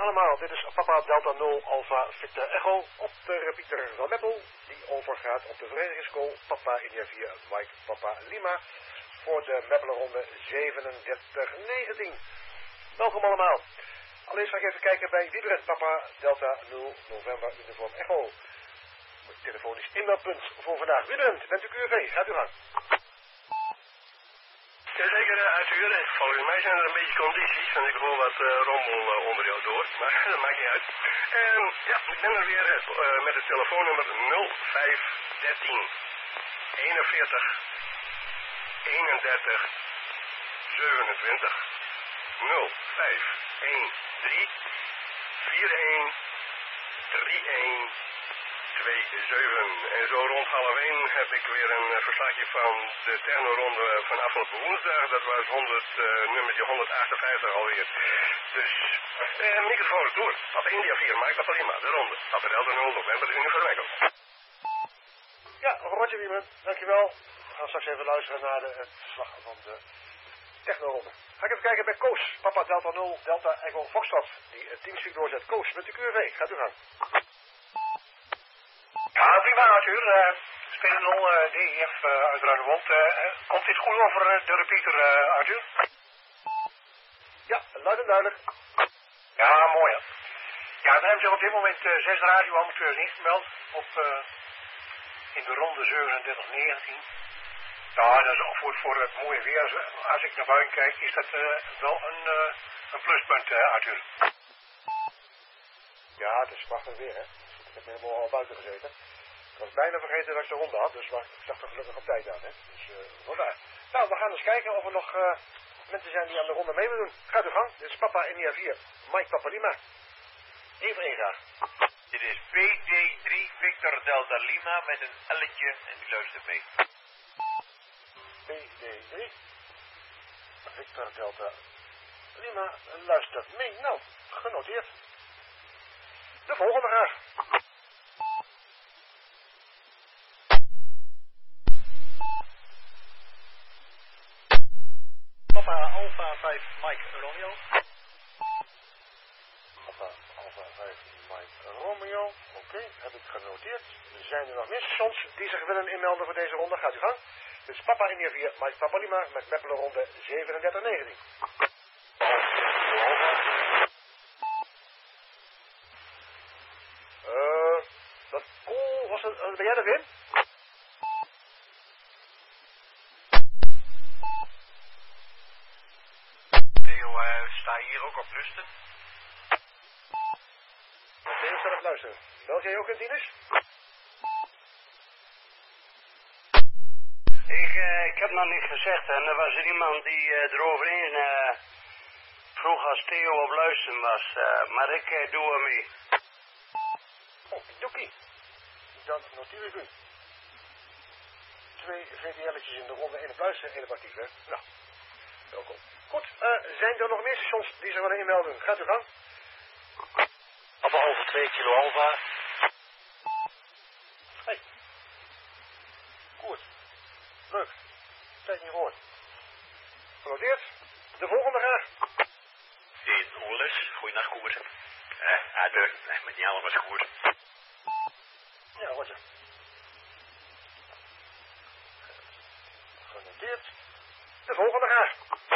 allemaal, dit is Papa Delta 0 Alpha Victor Echo op de repeater van Meppel, die overgaat op de verenigingsschool Papa India 4 Mike Papa Lima voor de Meppelenronde 37-19. Welkom allemaal. Allereerst ga ik even kijken bij Wieberen, Papa Delta 0 November Uniform Echo. Telefonisch inmeldpunt voor vandaag. Wieberen, bent u QRV? Gaat u gang. Jazeker, uithuren. Volgens mij zijn er een beetje condities, want ik hoor wat rommel onder jou door. Maar dat maakt niet uit. Ja, ik ben er weer met het telefoonnummer 0513 41 31 27 0513 41 31 27. En zo rond 12:30 heb ik weer een verslagje van de technoronde van afgelopen woensdag. Dat was nummertje 158 alweer. Dus, microfoon is door. Papa India 4, Mike Papa Lima, de ronde. Papa Delta 0 November Uniform Echo. Ja, Roger Wieberen, dankjewel. We gaan straks even luisteren naar het verslag van de technoronde. Ga ik even kijken bij Koos, Papa Delta 0 Delta Echo Foxtrot, die het teamspeak doorzet. Koos, met de QRV, gaat u gang. Ja, prima Arthur. Spelen 0 DEF uit Ruinemond. Komt dit goed over de repeater, Arthur? Ja, luid en duidelijk. Ja, mooi. Ja, dan hebben ze op dit moment 6 radioamateurs ingemeld in de ronde 37-19. Ja, dat is ook voor het mooie weer. Als ik naar buiten kijk, is dat wel een pluspunt, Arthur. Ja, het is prachtig weer, hè. Ik heb helemaal al buiten gezeten. Ik was bijna vergeten dat ik de ronde had, dus ik zag er gelukkig op tijd aan, hè. Dus, vandaar. Nou, we gaan eens kijken of er nog mensen zijn die aan de ronde mee willen doen. Gaat uw gang. Dit is Papa India 4, Mike Papa Lima. Even één graag. Dit is PD3 Victor Delta Lima met een L'tje en die luistert mee. PD3 Victor Delta Lima luistert mee. Nou, genoteerd. De volgende graag. Papa Alpha 5 Mike Romeo. Papa Alpha 5 Mike Romeo. Oké, heb ik genoteerd. Zijn er nog meer stations die zich willen inmelden voor deze ronde? Gaat u gang. Dus Papa India 4 Mike Papa Lima met Meppelenronde 37-19. Dat cool was het. Ben jij er weer? Theo, sta je hier ook op rusten? Theo staat op luisteren. Bel jij ook in dienst? Ik heb nog niet gezegd en er was er iemand die eroverheen vroeg als Theo op luisteren was. Maar ik doe hem mee. Oké. Dan noteer ik u. 2 VTL'tjes in de ronde, 1 op luisteren, 1 op actief, hè? Nou, welkom. Goed, zijn er nog meer stations die zich willen inmelden? Gaat u gang. Papa over 2 kilo Alpha. Hey. Goed. Leuk. Tijd niet gehoord. Genoteerd. De volgende graag. In Oles, goeienacht Koer. Uitdruk, met die allemaal Koer. Ja, Roger. Genoteerd. De volgende graag.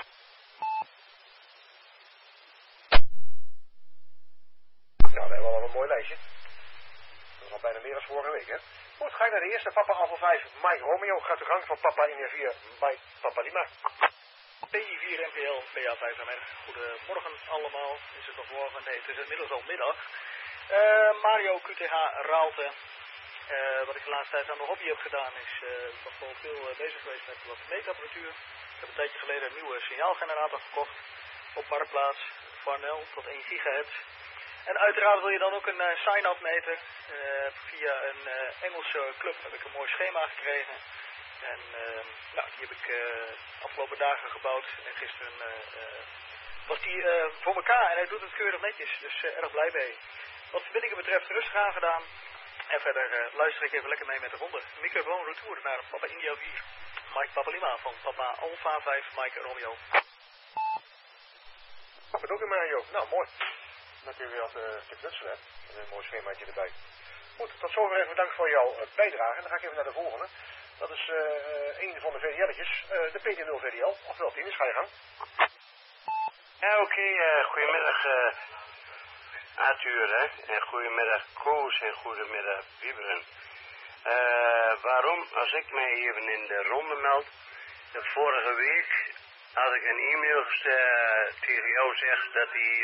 Nou, we hebben al een mooi lijstje. Dat is al bijna meer dan vorige week, hè. Goed, ga je naar de eerste. Papa Alpha 5, Mike Romeo. Gaat de gang van Papa India 4, Mike Papa Lima. PI4 NPL PA5MR. Goedemorgen allemaal. Is het nog morgen? Nee, het is inmiddels al middag. Mario QTH Raalte. Wat ik de laatste tijd aan de hobby heb gedaan is toch wel veel bezig geweest met wat meetapparatuur. Ik heb een tijdje geleden een nieuwe signaalgenerator gekocht op Marktplaats. Farnell tot 1 gigahertz. En uiteraard wil je dan ook een sign-up meten. Via een Engelse club heb ik een mooi schema gekregen. En nou, die heb ik afgelopen dagen gebouwd. En gisteren was die voor elkaar en hij doet het keurig netjes. Dus erg blij mee. Wat verbindingen betreft rustig aangedaan. En verder luister ik even lekker mee met de ronde. Microfoon retour naar Papa India 4. Mike Papa Lima van Papa Alpha 5 Mike Romeo. Pak het ook in Mario. Nou, mooi. Dan kun je weer wat te knutselen, hè. Een mooi schemaatje erbij. Goed, tot zover even bedankt voor jouw bijdrage. En dan ga ik even naar de volgende. Dat is een van de VDL'tjes, de PT0 VDL. Oftewel, Tinus, ga je gang. Ja, oké. Goedemiddag Arthur, hè. En goedemiddag Koos en goedemiddag Wieberen. Waarom, als ik mij even in de ronde meld, de vorige week had ik een e-mail tegen jou gezegd dat die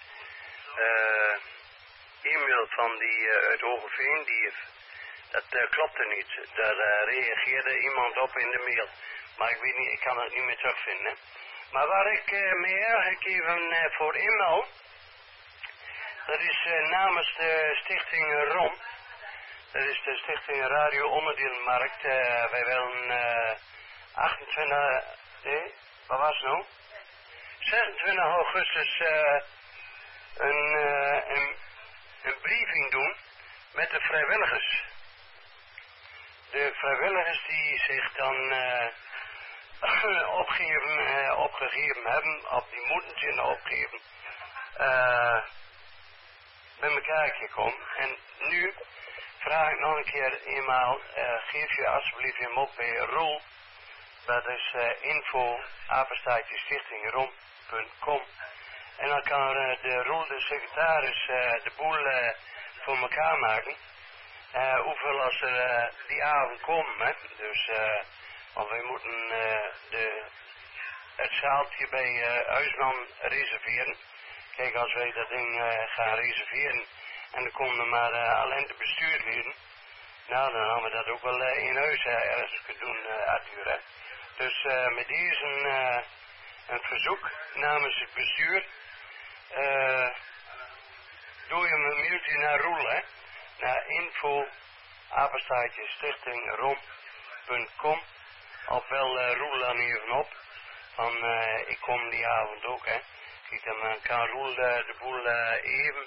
e-mail van die uit Hogeveen, dat klopte niet. Daar reageerde iemand op in de mail. Maar ik weet niet, ik kan het niet meer terugvinden. Maar waar ik me eigenlijk even voor inmeld, dat is namens de stichting ROM. Dat is de stichting Radio Onderdeelmarkt. Wij willen 26 augustus een briefing doen met de vrijwilligers. De vrijwilligers die zich dan opgegeven hebben, of die moeten zich opgeven, bij elkaar gekomen. En nu vraag ik nog een keer eenmaal, geef je alsjeblieft hem op bij Roel. Dat is info@stichtingrom.com. En dan kan de Roel, de secretaris, de boel voor elkaar maken. Hoeveel als er die avond komen, hè. Dus, want wij moeten het zaaltje bij Huisman reserveren. Kijk, als wij dat ding gaan reserveren en er komen maar alleen de bestuursleden, nou, dan gaan we dat ook wel in huis ergens kunnen doen, Arthur, hè. Dus met deze een verzoek namens het bestuur, doe je een mailtje naar Roel, hè, naar info@stichtingrom.com, of bel Roel dan even op, van ik kom die avond ook, hè. Kijk, dan kan Roel de boel even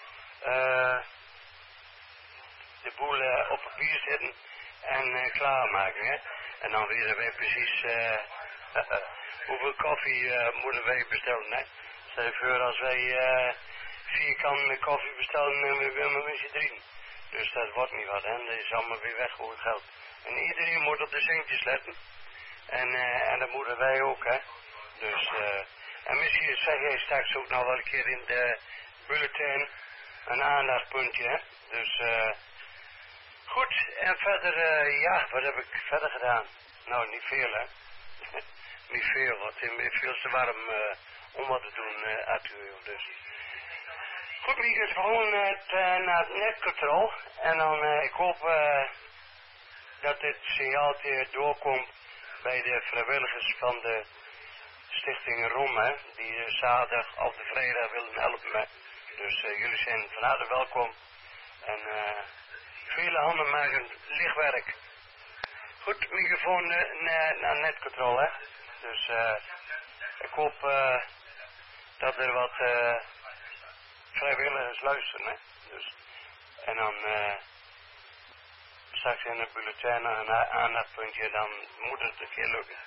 op papier zetten en klaarmaken, hè. En dan weten wij precies hoeveel koffie moeten wij bestellen, hè. Stel je voor als wij 4 kannen koffie bestellen en we willen met z'n 3. Dus dat wordt niet wat, hè. Dat is allemaal weer weggooid geld. En iedereen moet op de centjes letten. En dat moeten wij ook, hè. Dus, en misschien zeg jij straks ook nog wel een keer in de bulletin een aandachtpuntje, hè. Dus, goed. En verder, ja, wat heb ik verder gedaan? Nou, niet veel, hè. Niet veel, want het is veel te warm om wat te doen, Arthur. Dus. Goed, ik ga gewoon naar het netcontrol. En dan, ik hoop dat dit signaaltje doorkomt bij de vrijwilligers van de stichting ROM, hè, die zaterdag of de vrijdag willen helpen. Hè. Dus jullie zijn van harte welkom. En vele handen maken lichtwerk. Goed, microfoon naar netcontrole, hè. Dus ik hoop dat er wat vrijwilligers luisteren, hè. Dus, en dan straks in de bulletin een aandachtpuntje, dan moet het een keer lukken.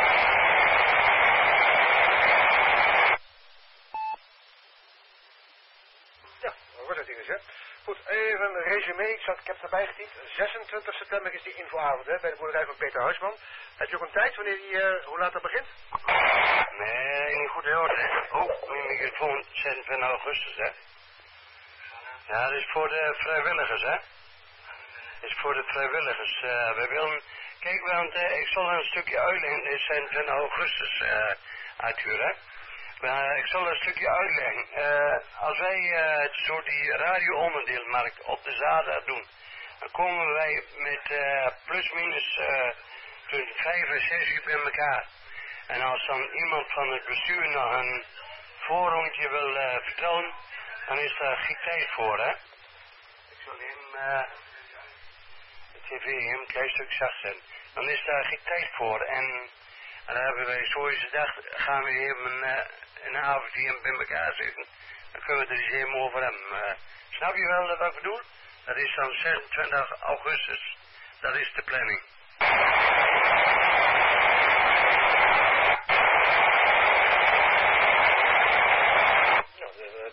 Ja, dat was het ding, hè. Goed, even een resume. Ik heb het erbij getypt. 26 september is die infoavond, hè, bij de boerderij van Peter Huisman. Heb je ook een tijd wanneer die, hoe laat dat begint? Nee, niet goed hoor, hè. Oh, mijn microfoon 26 augustus, hè. Ja, dat is voor de vrijwilligers, hè. Dat is voor de vrijwilligers. We willen, kijk, want ik zal een stukje uitleggen. Het is 26 augustus, Arthur, hè. Maar ik zal een stukje uitleggen. Als wij zo die radio-onderdeelmarkt op de zaterdag doen, dan komen wij met plus minus tussen 5 en 6 uur bij elkaar. En als dan iemand van het bestuur nog een voorrondje wil vertellen, dan is daar geen tijd voor, hè. Ik zal hem de tv een klein stuk zacht zetten. Dan is daar geen tijd voor. En dan hebben wij sowieso dag, gaan we even een avond hier bij elkaar zitten. Dan kunnen we er eens even over hebben. Snap je wel wat ik bedoel? Dat is dan 26 augustus. Dat is de planning.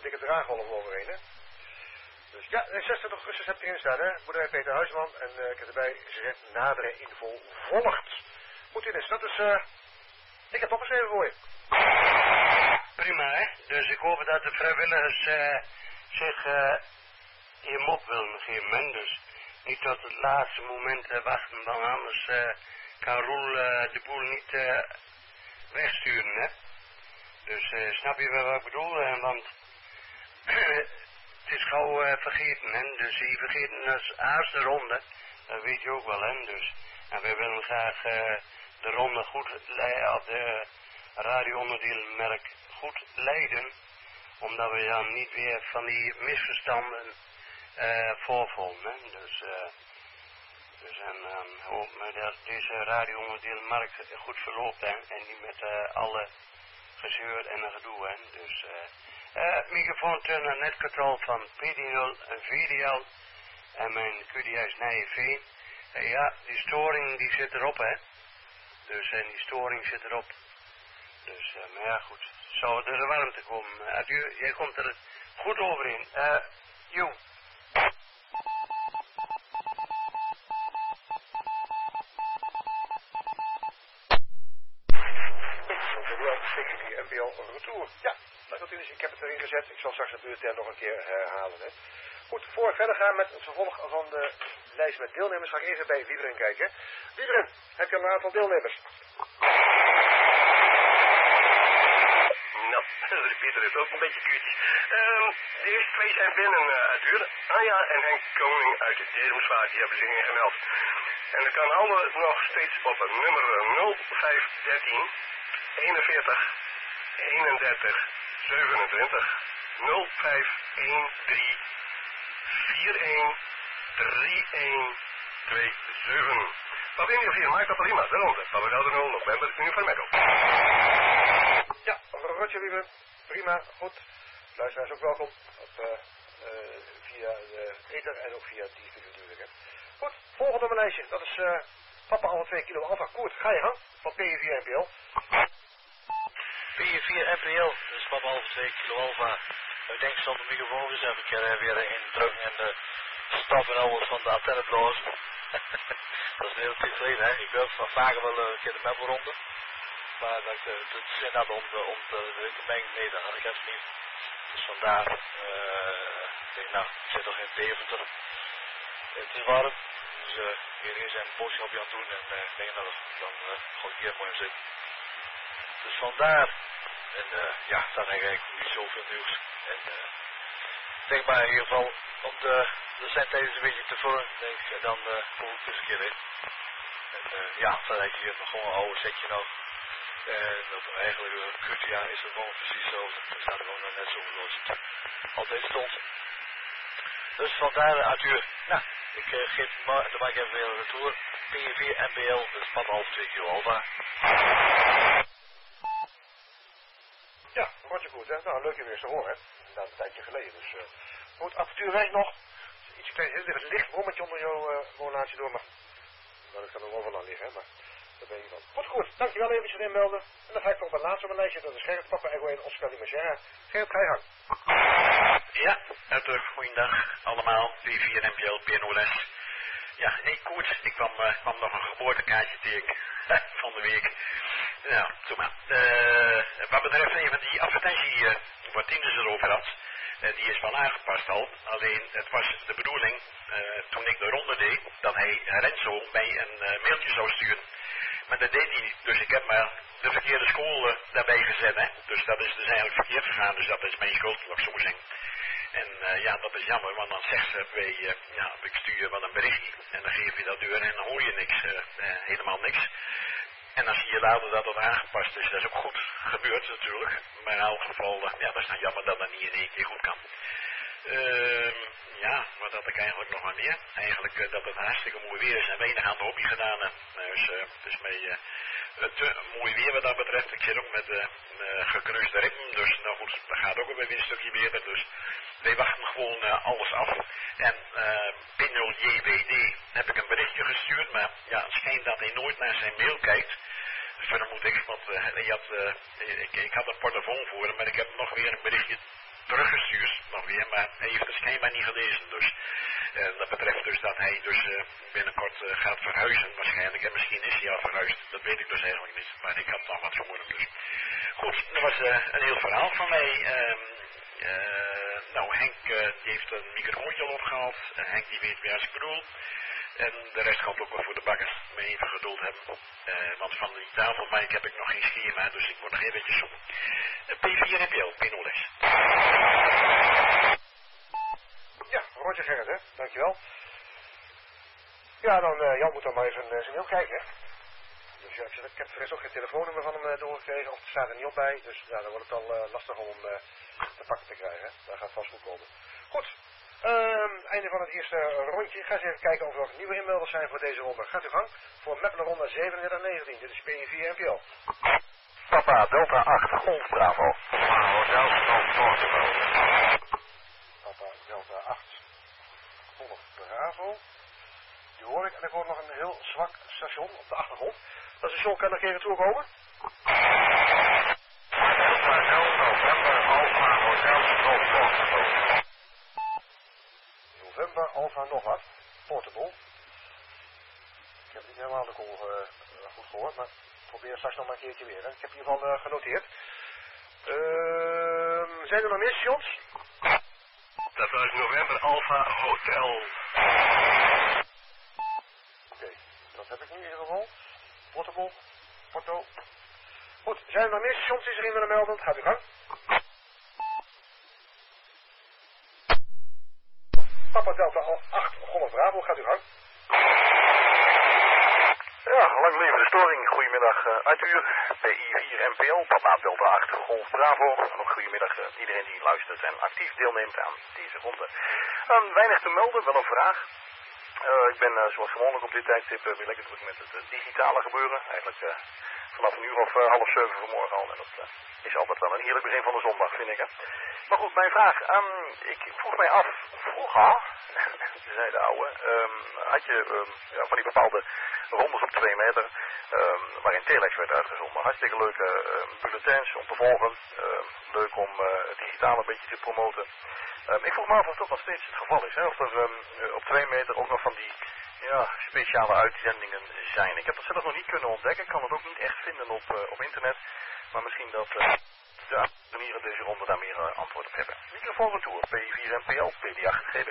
dikke draaggolf overheen, hè. Dus ja, 26 augustus heb je erin staan, hè. Boerderij Peter Huisman. En ik heb erbij gezegd, nadere info volgt. Goed, Ines, dat is, ik heb opgeschreven voor je. Prima, hè. Dus ik hoop dat de vrijwilligers zich hier op willen geven, hè. Dus niet tot het laatste moment wachten, dan anders kan Roel de boel niet wegsturen, hè. Dus snap je wel wat ik bedoel? Want het is gauw vergeten, hè. Dus je vergeten als eerste ronde, dat weet je ook wel, hè. Dus, en wij willen graag de ronde goed op de radioonderdeelmerk goed leiden, omdat we dan niet weer van die misverstanden voorvallen, hè. Dus en hoop me dat deze radioonderdeelmarkt goed verloopt, hè, en niet met alle gezeur en gedoe, hè. Dus microfoon turner net control van PD0 en VDL en mijn QDS Nijenveen. Ja, die storing die zit erop, hè. Dus en die storing zit erop. Dus, maar ja, goed. Zou er de warmte komen. Adieu, jij komt er goed overheen. Joe. NPO Retour. Ja, natuurlijk, ik heb het erin gezet. Ik zal straks de beurtterm nog een keer herhalen. Hè. Goed, voor we verder gaan met het vervolg van de lijst met deelnemers, ga ik even bij Wieberen kijken. Wieberen, heb je al een aantal deelnemers? Nou, de Pieter is ook een beetje kuurtjes. De eerste twee zijn binnen uit Huren. Anja en Henk Koning uit de Dedemsvaart, die hebben zich ingemeld. En dat kan allemaal nog steeds op het nummer 0513 41 31 27 0513 41 3127. Papa India 4, Mike Papa Lima, de ronde. Papa Delta 0, november, Uniform Meadow. Ja, Roger Wiebe, prima, goed. Luisteraars ook welkom via de ether en ook via het TV natuurlijk. Hè. Goed, volgende op mijn lijstje, dat is Papa Alpha 2 kilo Alpha Koert. Ga je gang van PE4 NPL. PE4 NPL, dus Papa Alpha 2 kilo Alpha. Ik denk zonder microfoon, dus heb ik er weer in drukken en de staf en alles van de antenne bloos. Dat is een hele tijd geleden, hè. Ik wil vaker wel een keer de meppelronde. Maar dat is inderdaad om de menging mee, dat had ik even niet. Dus vandaar, ik denk, nou, ik zit nog in Deventer. Het is warm, dus hier zijn een boodschapje aan het doen en ik denk, nou, dan ga ik hier mooi in zitten. Dus vandaar, en ja, dan eigenlijk niet zoveel nieuws. En ik denk maar in ieder geval, om de zendtijd een beetje te vullen, denk ik, en dan voel ik dus een keer in. En ja, dan heb je hier nog gewoon een oude setje nog. En dat eigenlijk QTA is het gewoon precies zo. Dat staat er gewoon net zo zoals het altijd stond. Dus vandaar Arthur. Nou, ik geef maar, dan maak ik even weer een retour. PE4 NPL, dus Papa Alpha 2 kilo Alpha. Ja, Roger goed, hè. Nou, leuk je weer eens te horen, hè. Inderdaad, een tijdje geleden. Dus goed, apparatuur werkt nog. Iets klein, er ligt een licht brommetje onder jouw woonlaatje door, maar nou, dat kan er wel van aan liggen, hè. Maar daar ben je van. Goed, dankjewel eventjes inmelden. En dan ga ik nog op het laatste op mijn lijstje, dat is Gerrit, Papa Echo 1, Oscar Lima Sierra. Gerrit, ga je gang. Ja, uiteraard goeiedag allemaal, P4 NPL, PNOLS. Ja, hey Koert, ik kwam nog een geboortekaartje tegen van de week. Nou, doe maar. Wat betreft even die advertentie wat Tinus erover had, die is wel aangepast al. Alleen het was de bedoeling, toen ik de ronde deed, dat hij Renzo mij een mailtje zou sturen. Maar dat deed hij niet, dus ik heb maar de verkeerde school daarbij gezet. Hè? Dus dat is dus eigenlijk verkeerd gegaan, dus dat is mijn schuld, laat ik zo zeggen. En ja, dat is jammer, want dan zegt ze bij, ja, ik stuur je wel een berichtje en dan geef je dat deur en dan hoor je niks, helemaal niks. En dan zie je later dat dat aangepast is, dat is ook goed gebeurd natuurlijk, maar in elk geval, ja, dat is dan jammer dat dat niet in één keer goed kan. Ja, wat had ik eigenlijk nog maar meer? Eigenlijk dat het hartstikke mooi weer is en weinig aan de hobby gedaan. Dus het is mee te mooi weer wat dat betreft. Ik zit ook met gekruiste ritme, dus nou goed, dat gaat ook weer een stukje beter. Dus wij wachten gewoon alles af. En binnen JWD heb ik een berichtje gestuurd, maar ja, het schijnt dat hij nooit naar zijn mail kijkt. Vermoed ik, want ik had een portofoon voor hem, maar ik heb nog weer een berichtje teruggestuurd. weer, maar hij heeft het schijnbaar niet gelezen. Dus dat betreft dus dat hij dus binnenkort gaat verhuizen waarschijnlijk. En misschien is hij al verhuisd, dat weet ik dus eigenlijk niet. Maar ik had nog wat vermoeden dus. Goed, dat was een heel verhaal van mij. Nou, Henk die heeft een microfoontje al opgehaald. Henk die weet waar ik bedoel. En de rest gaat ook wel voor de bakkers mee even geduld hebben. Want van die tafelmic heb ik nog geen schema, dus ik moet nog eventjes zoeken. P4 NPL, P0S. Ja, Roger Gerrit, hè? Dankjewel. Ja, dan, Jan moet dan maar even zijn mail kijken, hè? Dus ja, ik heb er ook geen telefoonnummer van hem doorgekregen, of het staat er niet op bij. Dus ja, dan wordt het al lastig om hem te pakken te krijgen. Dat gaat vast goed komen. Goed, einde van het eerste rondje. Ik ga eens even kijken of er nog nieuwe inmelders zijn voor deze ronde. Gaat u gang voor Meppelen ronde 37-19. Dit is P4 NPL. Papa Delta 8, Golf Bravo. Hotel Papa Delta 8, Golf Bravo. Die hoor ik en ik hoor nog een heel zwak station op de achtergrond. Dat station kan een keer naartoe komen. November Alpha nog wat. Portable. Ik heb niet helemaal de call goed gehoord, maar probeer straks nog maar een keertje weer. Hè. Ik heb in ieder geval genoteerd. Zijn er nog meer stations? Dat was November Alpha Hotel. Oké, dat heb ik nu in ieder geval. Portable, Porto. Goed, zijn er nog meer stations die zich in willen melden? Gaat u gang. Papa Delta 8, Golf Bravo, gaat u gang. Ja, lang leven de storing. Goedemiddag Arthur, PI4 NPL, Papa Delta 8, Golf Bravo. En ook goedemiddag iedereen die luistert en actief deelneemt aan deze ronde. Weinig te melden, wel een vraag. Ik ben zoals gewoonlijk op dit tijdstip weer lekker druk met het digitale gebeuren. Eigenlijk vanaf een uur of 6:30 vanmorgen al. En dat is altijd wel een heerlijk begin van de zondag, vind ik. Hè? Maar goed, mijn vraag. Ik vroeg mij af, vroeger, zei de oude, had je van die bepaalde rondes op 2 meter, waarin telex werd uitgezonden. Hartstikke leuke bulletins om te volgen. Leuk om het digitale een beetje te promoten. Ik vroeg me af of dat nog steeds het geval is. Hè? Of er op 2 meter ook nog van die speciale uitzendingen zijn. Ik heb dat zelf nog niet kunnen ontdekken. Ik kan het ook niet echt vinden op internet. Maar misschien dat de manieren deze ronde daar meer antwoord op hebben. Microfoon retour, P4 NPL, PD8 GB.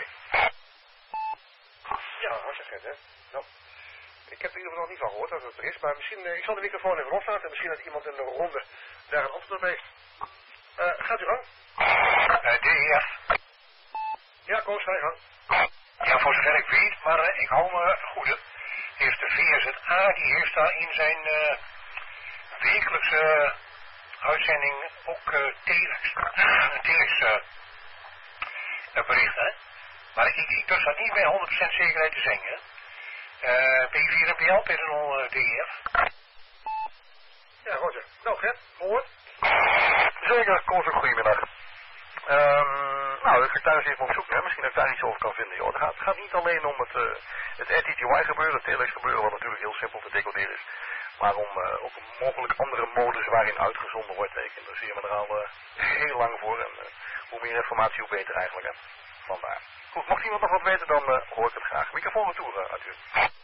Ja, hartstikke hè. Nou, ik heb er in ieder geval nog niet van gehoord dat het er is. Maar misschien, ik zal de microfoon even loslaten. En misschien dat iemand in de ronde daar een antwoord op heeft. Gaat u gang. DEF. Ja, Koos, ga je gang. Ja, voor zover ik weet, maar ik hou me goed. Heeft de VSA, die heeft daar in zijn wekelijkse uitzending ook telex berichten. Maar ik durf dat niet bij 100% zekerheid te zeggen. P4 NPL, P0 DF. Ja, Roger. Nou, Gert, gehoord? Zeker, Koos, goedemiddag. Nou, ik ga thuis even op zoek, hè. Misschien dat ik daar iets over kan vinden. Joh. Het gaat niet alleen om het RTTY gebeuren, het telex gebeuren, wat natuurlijk heel simpel te decoderen is. Maar om ook mogelijk andere modes waarin uitgezonden wordt. Ik interesseer me er al heel lang voor. En hoe meer informatie, hoe beter eigenlijk. Hè. Vandaar. Goed, mocht iemand nog wat weten, dan hoor ik het graag. Microfoon retour, Arthur.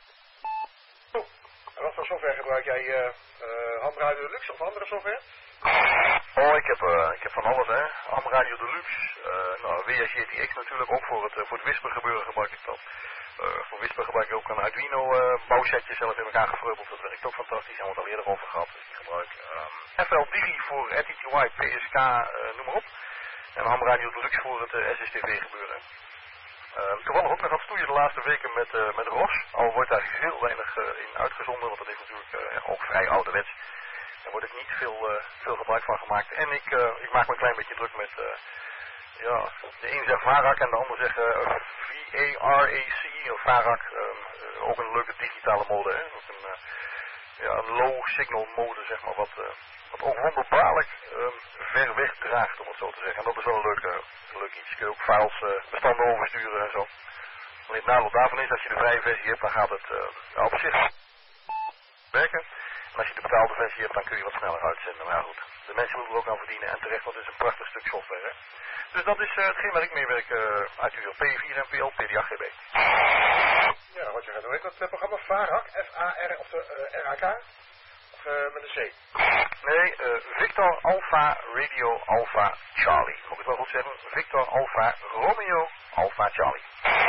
En wat voor software gebruik jij? Hamradio Deluxe of andere software? Oh, ik heb van alles, hè. Hamradio Deluxe, WSGTX natuurlijk, ook voor het Whisper gebeuren gebruik ik dat. Voor Whisper gebruik ik ook een Arduino bouwsetje zelf in elkaar gevreubeld. Dat werkt ook fantastisch, daar hebben we het al eerder over gehad. Dus ik gebruik FL Digi voor RTTY, PSK, noem maar op. En Hamradio Deluxe voor het SSTV gebeuren. Toevallig ook nog aan het stoeien de laatste weken met ROS. Al wordt daar heel weinig in uitgezonden, want dat is natuurlijk ook vrij ouderwets. Daar wordt niet veel gebruik van gemaakt. En ik maak me een klein beetje druk met, de een zegt VARAC en de ander zegt VARAC, of VARAC. Ook een leuke digitale mode, hè. Ook een low signal mode, zeg maar, wat ook wonderbaarlijk ver weg draagt, om het zo te zeggen. En dat is wel een leuk iets. Kun je ook files, bestanden oversturen en zo. Alleen het nadeel daarvan is, als je de vrije versie hebt, dan gaat het op zich werken. En als je de betaalde versie hebt, dan kun je wat sneller uitzenden. Maar ja, goed, de mensen moeten er ook aan verdienen en terecht, want het is een prachtig stuk software, hè. Dus dat is hetgeen waar ik meewerk uit uw P4 NPL PD8GB. Ja, wat je gaat doen, heet dat programma VARAC, F-A-R of de R-A-K? Of met een C? Nee, Victor Alpha Radio Alpha Charlie. Moet ik het wel goed zeggen? Victor Alpha Romeo Alpha Charlie.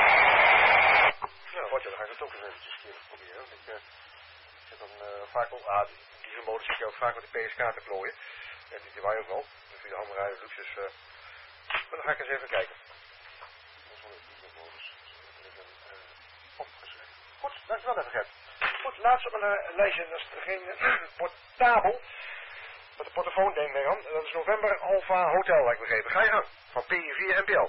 Nou, Roger, dan ga ik het ook eens eventjes proberen. Want ik zit dan vaak op... die modus zit je ook vaak met de PSK te plooien. En die wij ook wel. Dus via de handrijden luxe. Maar dan ga ik eens even kijken. Goed, dankjewel even Gert. Goed, laatst op een lijstje, dat is geen portabel. Met de portofoon denk ik aan. Dat is November Alpha Hotel, heb ik begrepen. Ga je gang. Van P4 NPL.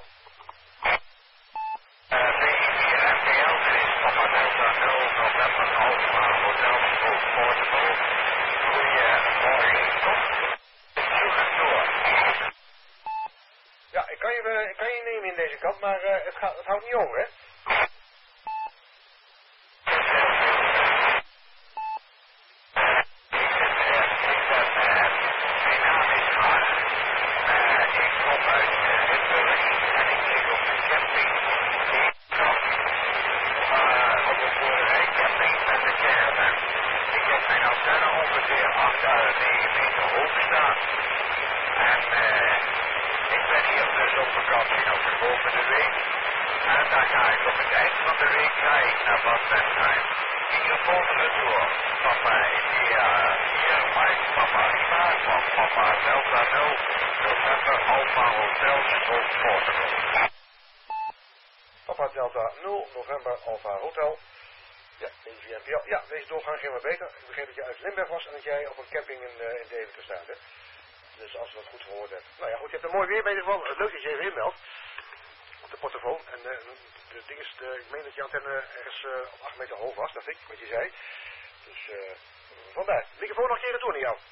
Ja, ik kan je nemen in deze kant, maar het houdt niet over, hè? Papa Delta 0, November Alpha Hotel. Ja, PVNPL. Ja, deze doorgang ging maar beter. Ik begreep dat je uit Limburg was en dat jij op een camping in Deventer staat, hè? Dus als we dat goed gehoord hebben. Nou ja, goed, je hebt er mooi weer in ieder geval. Leuk dat je even inmeldt. Op de portofoon. En de ding is, ik meen dat je antenne ergens op 8 meter hoog was, dacht ik, wat je zei. Dus vandaar. Microfoon nog een keer retour naar jou.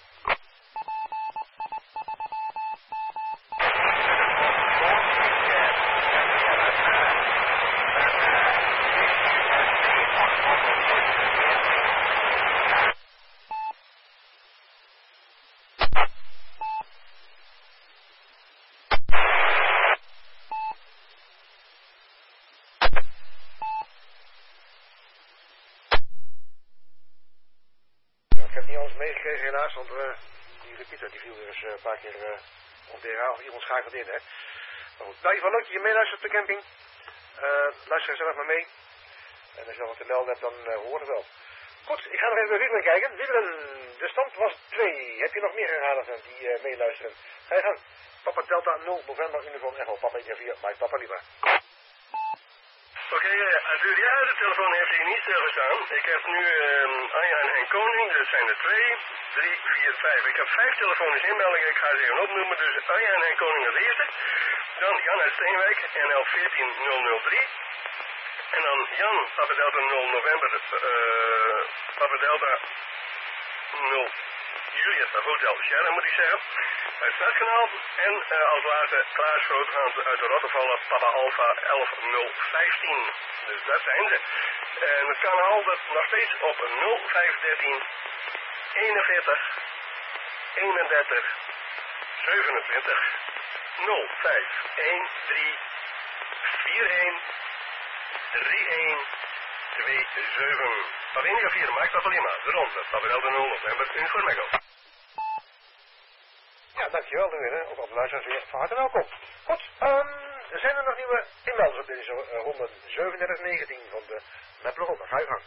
Meegekregen helaas, want die repeater die viel weer eens een paar keer of iemand schakelt in, hè. Maar goed, nou, in ieder geval leuk dat je meeluistert op de camping. Luister zelf maar mee. En als je nog wat te melden hebt, dan hoor het wel. Goed, ik ga nog even bij Wiebelen kijken. Wiebelen, de stand was 2. Heb je nog meer herhalers die meeluisteren? Ga je gang. Papa Delta 0, November, Uniform Echo, Papa India 4, Mike Papa Lima. Oké, ja, de telefoon heeft hier niet stilgestaan. Ik heb nu Anja en Henk Koning, dat zijn er 2, 3, 4, 5. Ik heb 5 telefonische inmeldingen, ik ga ze even opnoemen. Dus Anja en Henk Koning als eerste. Dan Jan uit Steenwijk, NL 14003. En dan Jan, Papa Delta 0 November, Papa Delta 0 Juliet Hotel Sierra, moet ik zeggen. Bij het Stadskanaal. En als laatste Klaas Groothans uit de Rottervallen, Papa Alpha 11015. Dus dat zijn ze. En het kanaal dat nog steeds op 0513 41 31 27 0513 41 3127. Pavenia 4, Mike Papa Lima, de ronde, Papa Delta 0, November, Uniform Echo. Ja, dankjewel weer, hè. Ook op de luisteraars weer van harte welkom. Goed, zijn er nog nieuwe inmelders op deze ronde 3719 van de Mapleronde. Ga je gang.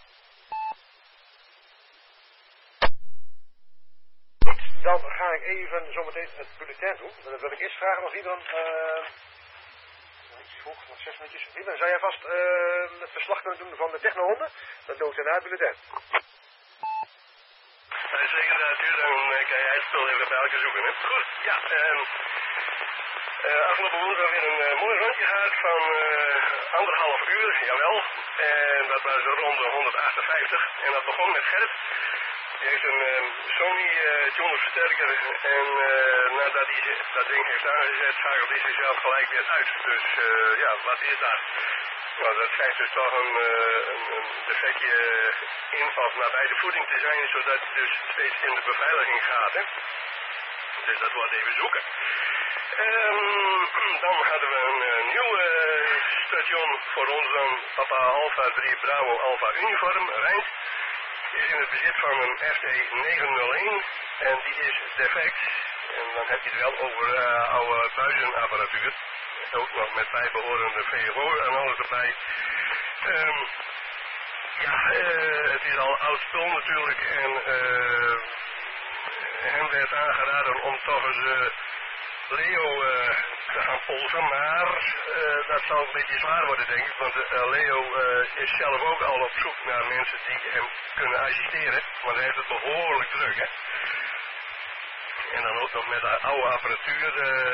Goed, dan ga ik even zometeen het bulletin doen. Dan wil ik eerst vragen of iedereen, iets vroeg, nog 6 minuutjes. Iedereen, zou jij vast het verslag kunnen doen van de technoronde? Dan doe ik daarna het bulletin. Zeker, natuurlijk, dan kan jij het spul even bij elkaar zoeken, hè? Goed, ja, afgelopen woensdag weer een mooi rondje gehad van 1,5 uur, jawel. En dat was de ronde 158. En dat begon met Gerrit. Die heeft een Sony Jonas versterker en nadat hij dat ding heeft aangezet, schakelt hij zichzelf gelijk weer uit. Dus ja, wat is dat? Nou, dat schijnt dus toch een defectje in of nabij de voeding te zijn, zodat hij dus steeds in de beveiliging gaat. Hè? Dus dat wordt even zoeken. Dan hadden we een nieuw station voor ons dan, Papa Alpha 3 Bravo Alpha Uniform, Rijns. Is in het bezit van een FT901 en die is defect. En dan heb je het wel over oude buizenapparatuur. Ook nog met bijbehorende VFO en alles erbij. Het is al oud spul natuurlijk en hem werd aangeraden om toch eens Leo te gaan polsen, maar dat zal een beetje zwaar worden denk ik, want Leo is zelf ook al op zoek naar mensen die hem kunnen assisteren, want hij heeft het behoorlijk druk, hè. En dan ook nog met de oude apparatuur,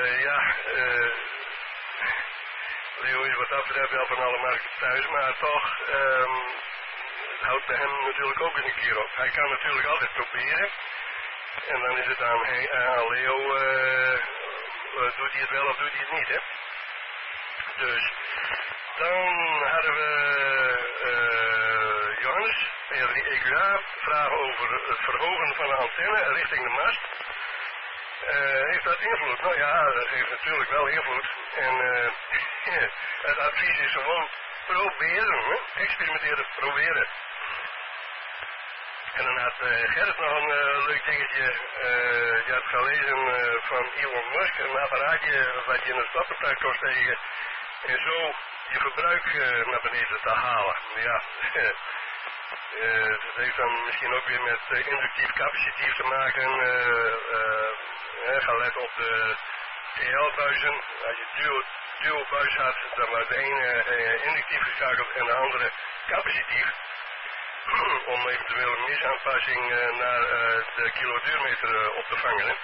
Leo is wat dat betreft wel van alle markten thuis, maar toch het houdt bij hem natuurlijk ook eens een keer op. Hij kan natuurlijk altijd proberen en dan is het aan Leo, doet hij het wel of doet hij het niet, hè. Dus dan hadden we Johannes, EQA, vragen over het verhogen van de antenne richting de mast. Heeft dat invloed? Nou ja, dat heeft natuurlijk wel invloed. En het advies is gewoon proberen, hè? Experimenteren, proberen. En dan had Gerrit nog een leuk dingetje. Je had gelezen van Elon Musk, een apparaatje wat je in een stappentuig kon steken en zo je verbruik naar beneden te halen. Ja, dat heeft dan misschien ook weer met inductief capacitief te maken. Gelet op de TL-buizen. Als je dual buis had, dan was de ene inductief geschakeld en de andere capacitief. Om eventueel een misaanpassing naar de kilowattuurmeter op te vangen. Hè.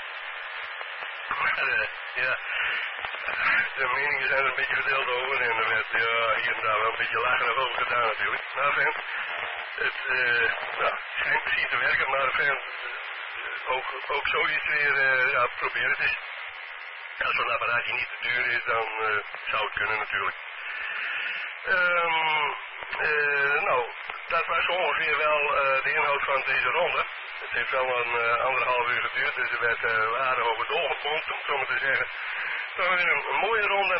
Ja, de meningen zijn er een beetje verdeeld over en er werd hier en daar wel een beetje lacherig over gedaan natuurlijk. Maar het schijnt misschien te werken, maar ook zoiets weer proberen. Het is, als zo'n apparaatje niet te duur is, dan zou het kunnen natuurlijk. Dat was ongeveer wel de inhoud van deze ronde. Het heeft wel een 1,5 uur geduurd, dus er werd aardig over het oog gepompt, om het zo maar te zeggen. Het was weer een mooie ronde.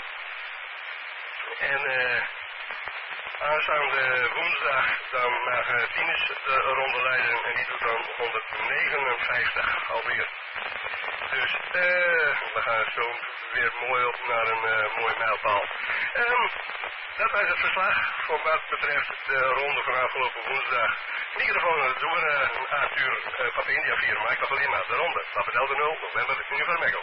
En aanstaande woensdag dan mag Tinus de ronde leiden en die doet dan 159 alweer. Dus we gaan zo weer mooi op naar een mooi mijlpaal. Dat was het verslag voor wat betreft de ronde van afgelopen woensdag. Microfoon door een 8 uur Papa India 4, Mike Papa Lima, de ronde. Papa Delta 0, November Uniform Echo.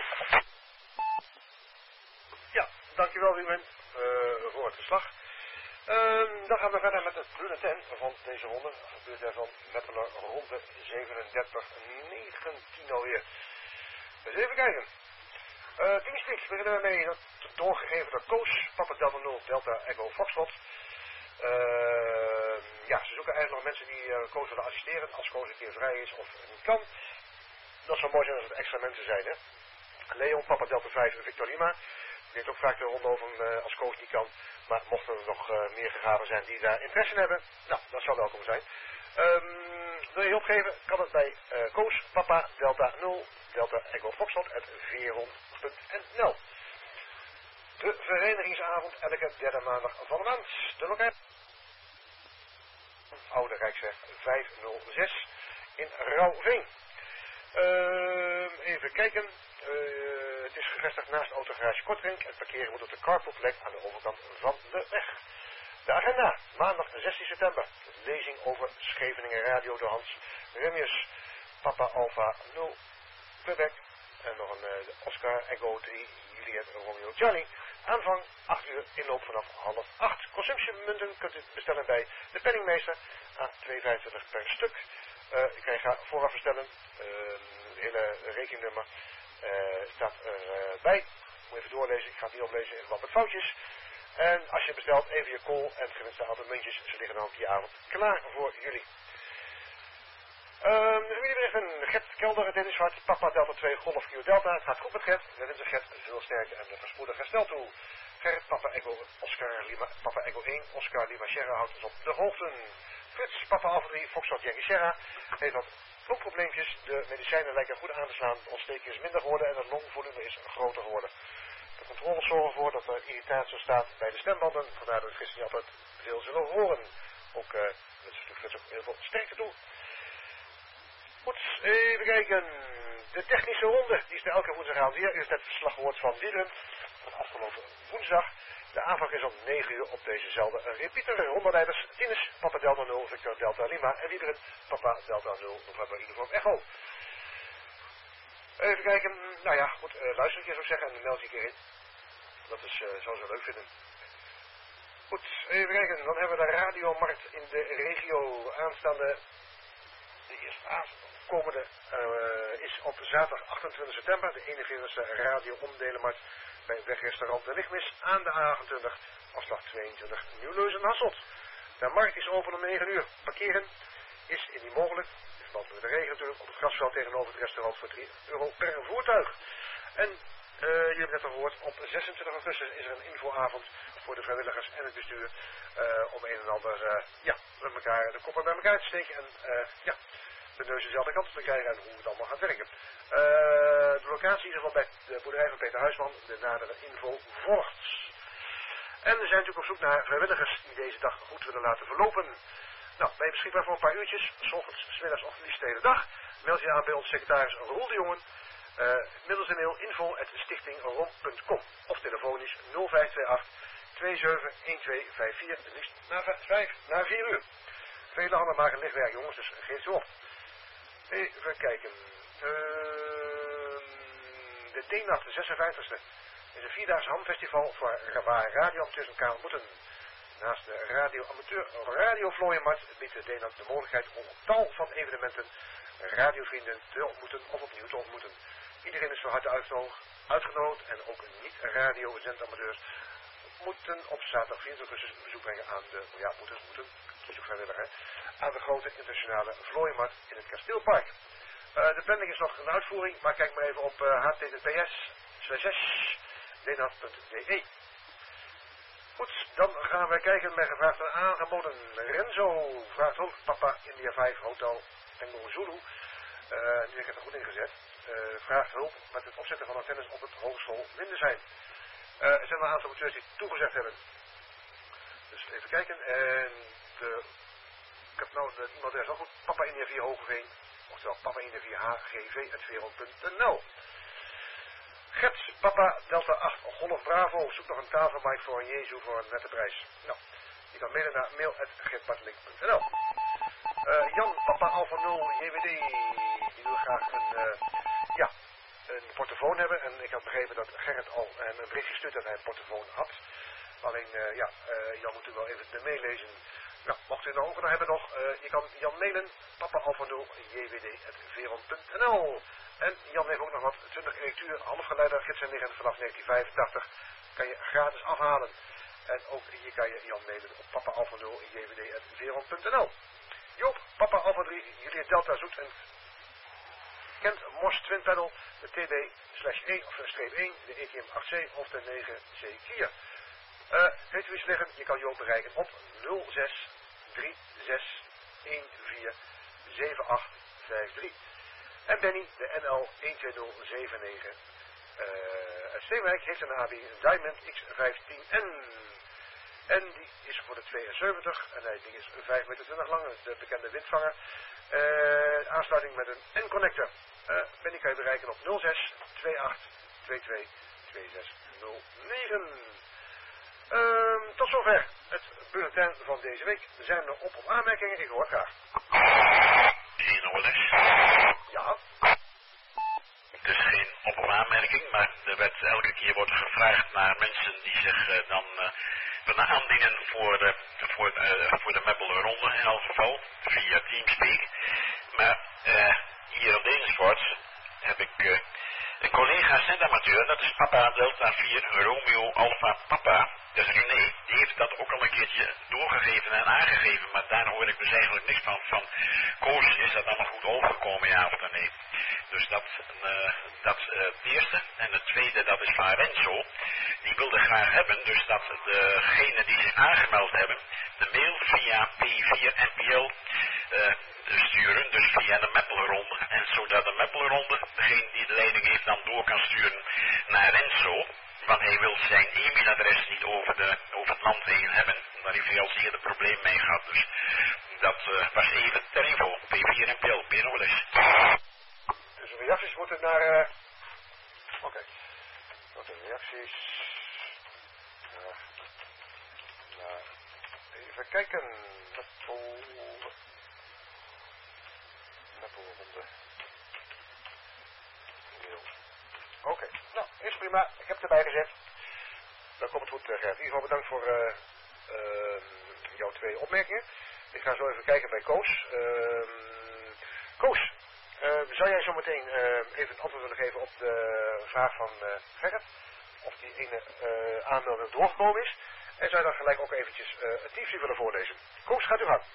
Ja, dankjewel Wiemen voor het verslag. Dan gaan we verder met het bulletin van deze ronde. Het bulletin van Meppeler ronde 37-19 alweer. Dus even kijken. Teamspeak beginnen we mee. Dat doorgegeven door Koos, Papa Delta 0, Delta Echo Foxtrot. Ze zoeken eigenlijk nog mensen die Koos willen assisteren. Als Koos een keer vrij is of niet kan. Dat zou mooi zijn als het extra mensen zijn, hè. Leon, Papa Delta 5 en Victor Lima. Die heeft ook vaak de ronde over als Koos niet kan. Maar mochten er nog meer gegaven zijn die daar interesse in hebben, nou, dat zou welkom zijn. Wil je opgeven, kan het bij Koos, Papa Delta 0, Delta Echo Foxtrot, @veron.nl. De verenigingsavond elke derde maandag van de maand. De locatie Oude Rijksweg 506 in Rauwveen. Even kijken. Het is gevestigd naast Autogarage Kortrink. Het parkeren moet op de carpoolplek aan de overkant van de weg. De agenda, maandag 16 september. Lezing over Scheveningen Radio door Hans Remius. Papa Alpha 0 Quebec. En nog een Oscar Echo 3 Juliet Romeo Charlie. Aanvang 8 uur, inloop vanaf 7:30. Consumptiemunten kunt u bestellen bij de Penningmeester. $2,25 per stuk. Ik kan je vooraf verstellen. Het hele rekeningnummer staat erbij. Moet even doorlezen. Ik ga het niet oplezen in verband met foutjes. En als je bestelt, even je call en het gewenste aantal muntjes. Ze liggen dan op die avond klaar voor jullie. Jullie berichten, Gert Kelder, Dennis Zwart, Papa Delta 2, Golf Kilo Delta. Het gaat goed met Gert. We wensen Gert veel sterkte en verspoedig herstel toe. Gerrit, Papa Echo, Oscar Lima, Papa Echo 1, Oscar Lima Sierra houdt ons op de hoogte. Frits, Papa Alpha 3, Foxtrot Yankee Sierra, heeft wat longprobleempjes. De medicijnen lijken goed aan te slaan. De ontsteking is minder geworden en het longvolume is groter geworden. De controles zorgen ervoor dat er irritatie staat bij de stembanden. Vandaar dat we gisteren niet altijd veel zullen horen. Ook natuurlijk Frits ook heel veel sterkte toe. Goed, even kijken. De technische ronde, die is er elke woensdag aan weer. U heeft net het verslag gehoord van Wielren van afgelopen woensdag. De aanvang is om 9 uur op dezezelfde repeater. Rondeleiders Tinus, Papa Delta 0, Victor Delta Lima en Wielren, Papa Delta 0, November Uniform Echo. Even kijken, nou ja, goed, luister een keer zou ik zeggen en meld je een keer in. Dat is, zou ze leuk vinden. Goed, even kijken, dan hebben we de radiomarkt in de regio aanstaande. De eerste aankomende is op zaterdag 28 september, de 41e radio-omdelenmarkt bij wegrestaurant De Lichtmis aan de A28, afslag 22, Nieuwleuzen-Hasselt. De markt is open om 9 uur. Parkeren is niet mogelijk, in verband met de regen natuurlijk, op het grasveld tegenover het restaurant voor €3 per voertuig. En jullie hebben net al gehoord, op 26 augustus is er een infoavond voor de vrijwilligers en het bestuur om een en ander met elkaar de koppen bij elkaar te steken en de neus dezelfde kant op te krijgen en hoe het allemaal gaat werken. De locatie is er bij de boerderij van Peter Huisman. De nadere info volgt. En we zijn natuurlijk op zoek naar vrijwilligers die deze dag goed willen laten verlopen. Nou, ben je beschikbaar voor een paar uurtjes, 's ochtends, 's middags of liefst de hele dag. Meld je aan bij onze secretaris Roel de Jongen. Middels de mail info@stichtingrom.com of telefonisch 0528 271254, het liefst na 4 uur. Vele handen maken licht werk, jongens, dus geef ze op. Even kijken. De D-nacht, de 56e, is een 4-daagse handfestival waar radioamateurs elkaar ontmoeten. Naast de radiovlooienmarkt biedt de D-nacht de mogelijkheid om op tal van evenementen radiovrienden te ontmoeten of opnieuw te ontmoeten. Iedereen is van harte uitgenodigd en ook niet-radio-zendamateurs moeten op zaterdag 24 augustus een bezoek brengen aan de, vrijwilliger, aan de grote internationale vlooienmarkt in het Kasteelpark. De planning is nog een uitvoering, maar kijk maar even op https://dnat.de. Goed, dan gaan we kijken met gevraagd en aangeboden. Renzo vraagt ook Papa India 5 Hotel Tango Zulu. Nu heb ik het er goed ingezet. Vraagt hulp met het opzetten van antennes op het Hogeschool Windesheim. Er zijn een aantal amateurs die toegezegd hebben. Dus even kijken. En ik heb nou het e-mailadres al goed. Papa India 4 Hogeveen. Oftewel Papa India 4 hgv@veron.nl. Gert, Papa Delta 8 Golf Bravo. Zoek nog een tafelmic voor een Jezu voor een nette prijs. Nou, je kan mailen naar mail@gertbartelink.nl. Jan, Papa Alpha 0 JWD. Die wil graag een portofoon hebben. En ik had begrepen dat Gerrit al een bericht gestuurd dat hij een portofoon had. Alleen, Jan moet u wel even de mail lezen. Nou, mocht u er ook nog hebben je kan Jan mailen, Papa Alpha 0 JWD@veron.nl. En Jan heeft ook nog wat 20 electuur halfgeleider gidsen liggen vanaf 1985. Kan je gratis afhalen. En ook hier kan je Jan mailen op Papa Alpha 0 JWD@veron.nl. Joop, Papa Alpha 3 Juliet Delta zoekt en kent Mors Twin Pedal, de TB/1 of -1, de ETM 8C of de 9C Kia. Weet u iets liggen? Je kan Joop bereiken op 06 36 14 7853. En Benny, de NL 12079. Steenwijk heeft een AB Diamond X15N. En die is voor de 72 en die is 5,20 meter lang, de bekende windvanger. Aansluiting met een N-connector. Benny kan je bereiken op 06 28 22 2609. Tot zover het bulletin van deze week. We zijn er op aanmerkingen. Ik hoor graag. Hier nog wel eens. Ja. Dus geen op- aanmerking, maar er werd elke keer wordt gevraagd naar mensen die zich dan willen aandienen voor de Meppel Ronde in elk geval, via Teamspeak. Maar hier op Denersvoort heb ik een collega zendamateur, dat is Papa Delta 4 Romeo Alpha Papa. Dus René, die heeft dat ook al een keertje doorgegeven en aangegeven, maar daar hoor ik dus eigenlijk niks van. Van Koos is dat allemaal goed overgekomen, ja of nee. Dus dat het eerste. En het tweede, dat is van Renzo. Die wilde graag hebben, dus dat degenen die zich aangemeld hebben, de mail via P4NPL sturen, dus via de Meppelronde. En zodat de Meppelronde, degene die de leiding heeft, dan door kan sturen naar Renzo. Want hij wil zijn e-mailadres niet over het land heen hebben. Daar heeft hij al zeer het probleem mee gehad. Dus dat was even ter info. P4NPL, PNOLS. Dus de reacties moeten naar... Oké. Wat de reacties... even kijken. Meppelronde. Oké, nou, is prima. Ik heb het erbij gezet. Dan komt het goed, Gerrit. In ieder geval bedankt voor jouw 2 opmerkingen. Ik ga zo even kijken bij Koos. Koos, zou jij zo meteen even een antwoord willen geven op de vraag van Gerrit? Of die ene aanmelding doorgekomen is? En zou je dan gelijk ook eventjes het teamspeak willen voorlezen? Koos, gaat u gang.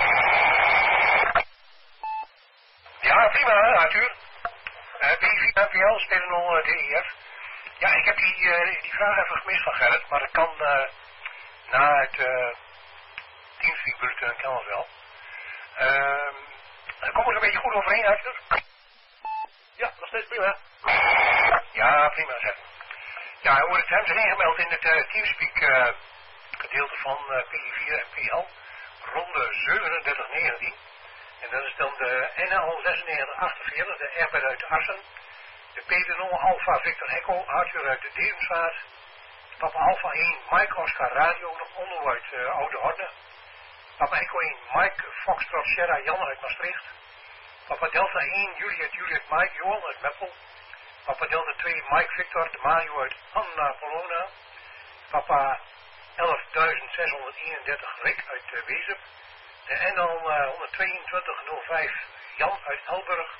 Ja, prima, Arthur. P4NPL, spelen DEF. Ja, ik heb die vraag even gemist van Gerrit, maar dat kan na het Teamspeak bulletin kan het wel. Daar komen we er een beetje goed overheen, Arthur. Ja, nog steeds prima. Ja, prima zeg. Ja, hij wordt hem zijn ingemeld in het Teamspeak gedeelte van P4NPL, ronde 3719. En dat is dan de NL9648, de Egbert uit Assen, de PD0 Alpha Victor Echo, Arthur uit de Devenswaard, Papa Alpha 1 Mike Oscar Radio, nog onder uit Oude Horde, Papa Echo 1 Mike Foxtrot Sierra Jan uit Maastricht, Papa Delta 1 Juliet Mike Johan uit Meppel, Papa Delta 2 Mike Victor de Mario uit Anna Polona, Papa 11.631 Rick uit Wezep, de NL 12205 Jan uit Elburg,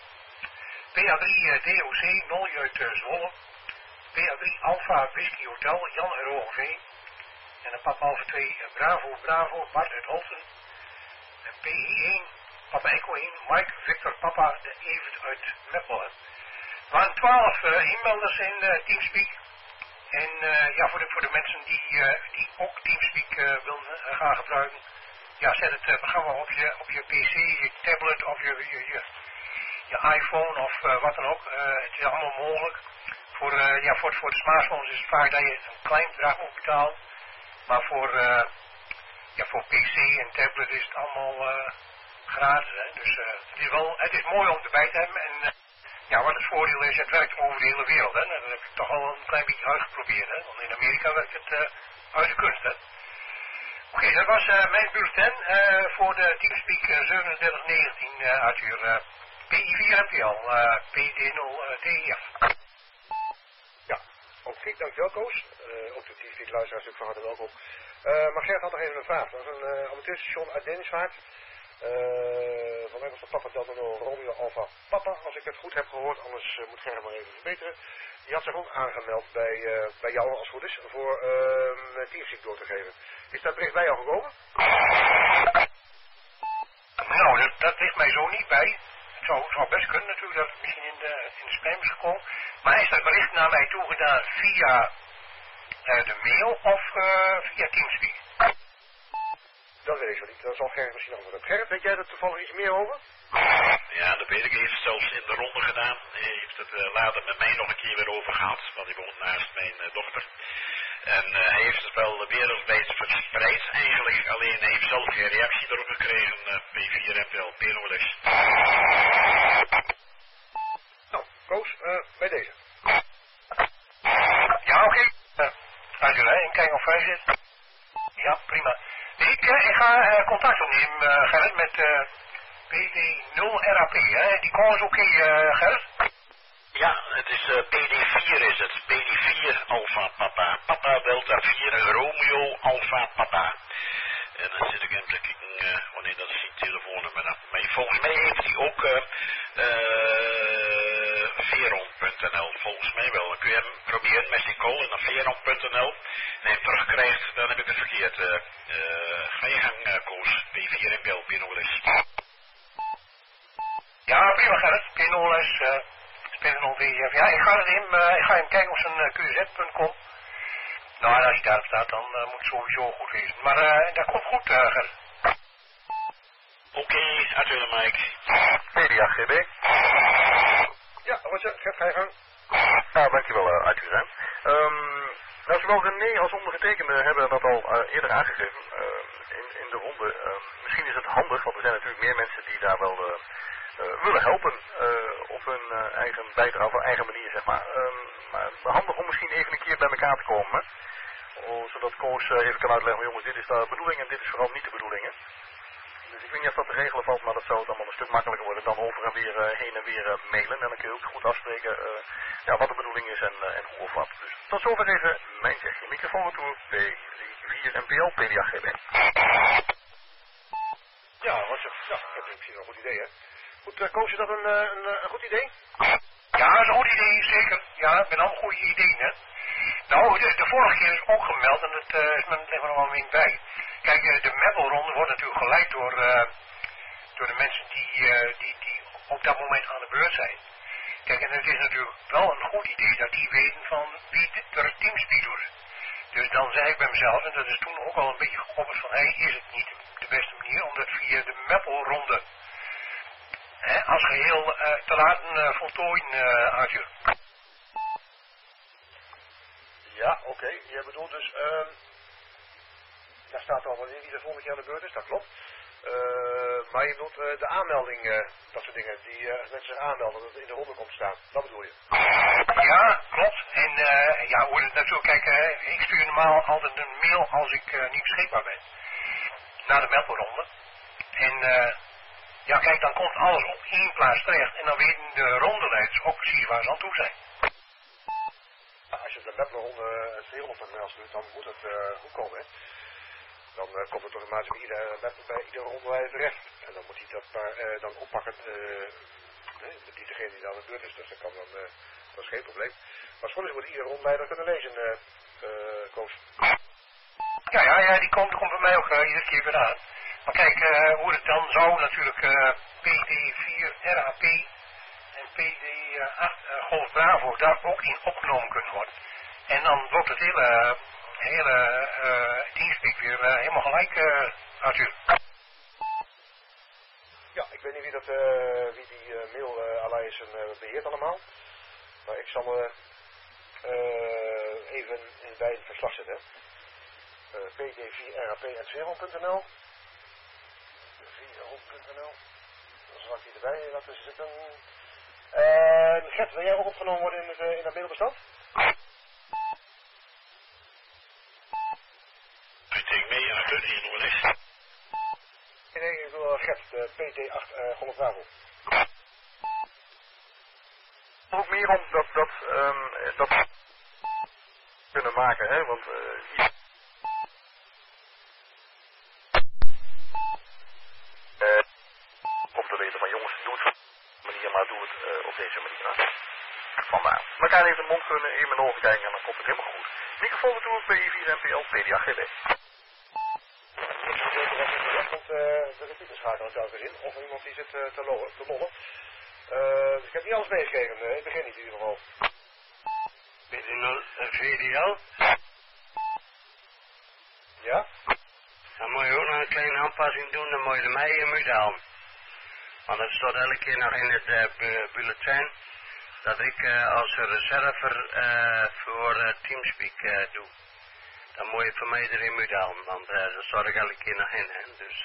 PA3 DOC Nolly uit Zwolle, PA3 Alpha Whisky Hotel Jan uit Roggeveen, en de Papa Alpha 2 Bravo Bart uit Holten, en PI1 Papa Echo 1 Mike Victor Papa de Evert uit Meppel. Er waren 12 inmelders in Teamspeak. En ja, voor de mensen die ook Teamspeak willen gaan gebruiken, ja, zet het programma op je PC, je tablet of je iPhone of wat dan ook. Het is allemaal mogelijk. Voor de smartphones is het vaak dat je een klein bedrag moet betalen. Maar voor PC en tablet is het allemaal gratis. Hè. Dus het is mooi om erbij te hebben. En ja, wat het voordeel is, het werkt over de hele wereld. Hè. Dat heb ik toch al een klein beetje uitgeprobeerd. Hè. Want in Amerika werkt het uit de kunst. Hè. Oké, dat was mijn bulletin voor de Teamspeak 3719, Arthur. PI4NPL, PD0DF. Ja, oké, dankjewel Koos. Ook de Teamspeak luisteraars natuurlijk van harte welkom. Maar Gert had nog even een vraag. Dat was een amateurstation uit Denisvaart. Van mij was dat Papa Delta Romeo Alpha Papa, als ik het goed heb gehoord, anders moet Gerrit maar even verbeteren. Die had zich ook aangemeld bij jou, als het goed is, voor Teamspeak door te geven. Is dat bericht bij jou gekomen? Nou, dat ligt mij zo niet bij. Het zou best kunnen natuurlijk dat het misschien in de spam is gekomen. Maar is dat bericht naar mij toegedaan via de mail of via Teamspeak? Dat weet ik zo niet. Dan zal Gerrit misschien nog wat. Gerrit, weet jij er toevallig iets meer over? Ja, dat weet ik. Hij heeft het zelfs in de ronde gedaan. Hij heeft het later met mij nog een keer weer over gehad, want hij woont naast mijn dochter. En hij heeft het wel wereldwijd verspreid eigenlijk. Alleen hij heeft zelf geen reactie erop gekregen. P4NPL, PNOLS. Nou, Koos, bij deze. Ja, oké. En kijken of hij zit. Ja, prima. Ik ga contact opnemen, Gerrit, met PD0RAP. Die call is oké, Gerrit? Ja, het is PD4 is het. PD4 Alpha Papa. Papa Delta 4 Romeo Alpha Papa. En dan zit ik even te kijken wanneer dat is die telefoonnummer. Maar volgens mij heeft hij ook veron.nl. Volgens mij wel. Dan kun je hem proberen met die call en naar veron.nl. En je terugkrijgt, dan heb ik het verkeerd. Ga je gang, Koos. P4NPL, P0S. Ja, prima Gerrit. P0S, spelen VGF. Ja, ik ga hem kijken op zijn qz.com. Nou, en als hij daarop staat, dan moet het sowieso goed wezen. Maar dat komt goed, Gerrit. Oké, natuurlijk Mike. PDAGB. Ja, Roger, ga je gang. Ja, dankjewel, Arthur. Nou, zowel René als ondergetekende hebben dat al eerder aangegeven in de ronde. Misschien is het handig, want er zijn natuurlijk meer mensen die daar wel willen helpen op hun eigen bijdrage, op hun eigen manier, zeg maar. Maar handig om misschien even een keer bij elkaar te komen, zodat Koos even kan uitleggen, jongens, dit is de bedoeling en dit is vooral niet de bedoeling. Hè? Dus ik weet niet of dat te regelen valt, maar dat zou het allemaal een stuk makkelijker worden dan over en weer heen en weer mailen. En dan kun je ook goed afspreken wat de bedoeling is en hoe of wat. Dus tot zover even mijn zegje. Microfoon toe, P4NPL, PDAGB. Ja, Roger, ja, dat is misschien wel een goed idee, hè. Goed, Koos, is dat een goed idee? Ja, dat is een goed idee, zeker. Ja, het zijn allemaal goede ideeën, hè. Nou, de vorige keer is ook gemeld en dat is me even nog wel een bij. Kijk, de Maple-ronde wordt natuurlijk geleid door de mensen die op dat moment aan de beurt zijn. Kijk, en het is natuurlijk wel een goed idee dat die weten van wie er teamspeed doet. Dus dan zei ik bij mezelf, en dat is toen ook al een beetje gekoppeld van, is het niet de beste manier om dat via de Maple-ronde als geheel te laten voltooien, Arthur. Ja, oké. Je bedoelt dus, daar staat al wanneer wie er volgend jaar aan de beurt is, dat klopt. Maar je bedoelt de aanmelding, dat soort dingen, die als mensen zich aanmelden, dat het in de ronde komt staan. Dat bedoel je? Ja, klopt. En ja, hoe het natuurlijk, kijk, ik stuur normaal altijd een mail als ik niet beschikbaar ben. Naar de Maple-ronde. En ja, kijk, dan komt alles op één plaats terecht. En dan weten de rondeleiders ook precies waar ze aan toe zijn. Als je de Maple-ronde een 200 mail stuurt, dan moet het goed komen, hè. Dan komt het automatisch bij iedere rondeleider terecht. En dan moet hij dat maar dan oppakken, niet degene die dan aan de beurt is, dus dat is geen probleem. Maar schoon is moet iedere rondeleider kunnen lezen, Koos. Ja, die komt bij mij ook iedere keer weer aan. Maar kijk, hoe het dan zou natuurlijk PD4 RAP en PD8 Golf Bravo daar ook in opgenomen kunnen worden. En dan wordt het hele teamspeak weer helemaal gelijk, Arthur. Ja, ik weet niet wie die mail-alliance beheert allemaal. Maar ik zal even bij het verslag zetten. PD4RAP@0.nl. Dan zal ik die erbij laten zitten. Gert, wil jij ook opgenomen worden in dat mailbestand? Ik denk mee aan het hier nog eens. Nee, ik wil Gert, de PT8 Golf Bravo. Ook meer om dat kunnen maken, hè, want om te weten van jongens, doe het op deze manier, maar doe het op deze manier. Hè. Vandaar. Elkaar even de mond kunnen, in mijn ogen kijken en dan komt het helemaal goed. Microfoon toe, P4NPL, PDAGB. Komt de repeaterschakel telkens in, of iemand die zit te lollen. Dus ik heb niet alles meegekregen, in het begin niet in ieder geval. Ben je nou een VDL? Ja? Dan moet je ook nog een kleine aanpassing doen, dan moet je de mij in moet halen. Want dat staat elke keer nog in het bulletin dat ik als reserver voor Teamspeak doe. Dan moet je voor mij erin moeten halen, want dat staat er elke keer nog in. Hè. Dus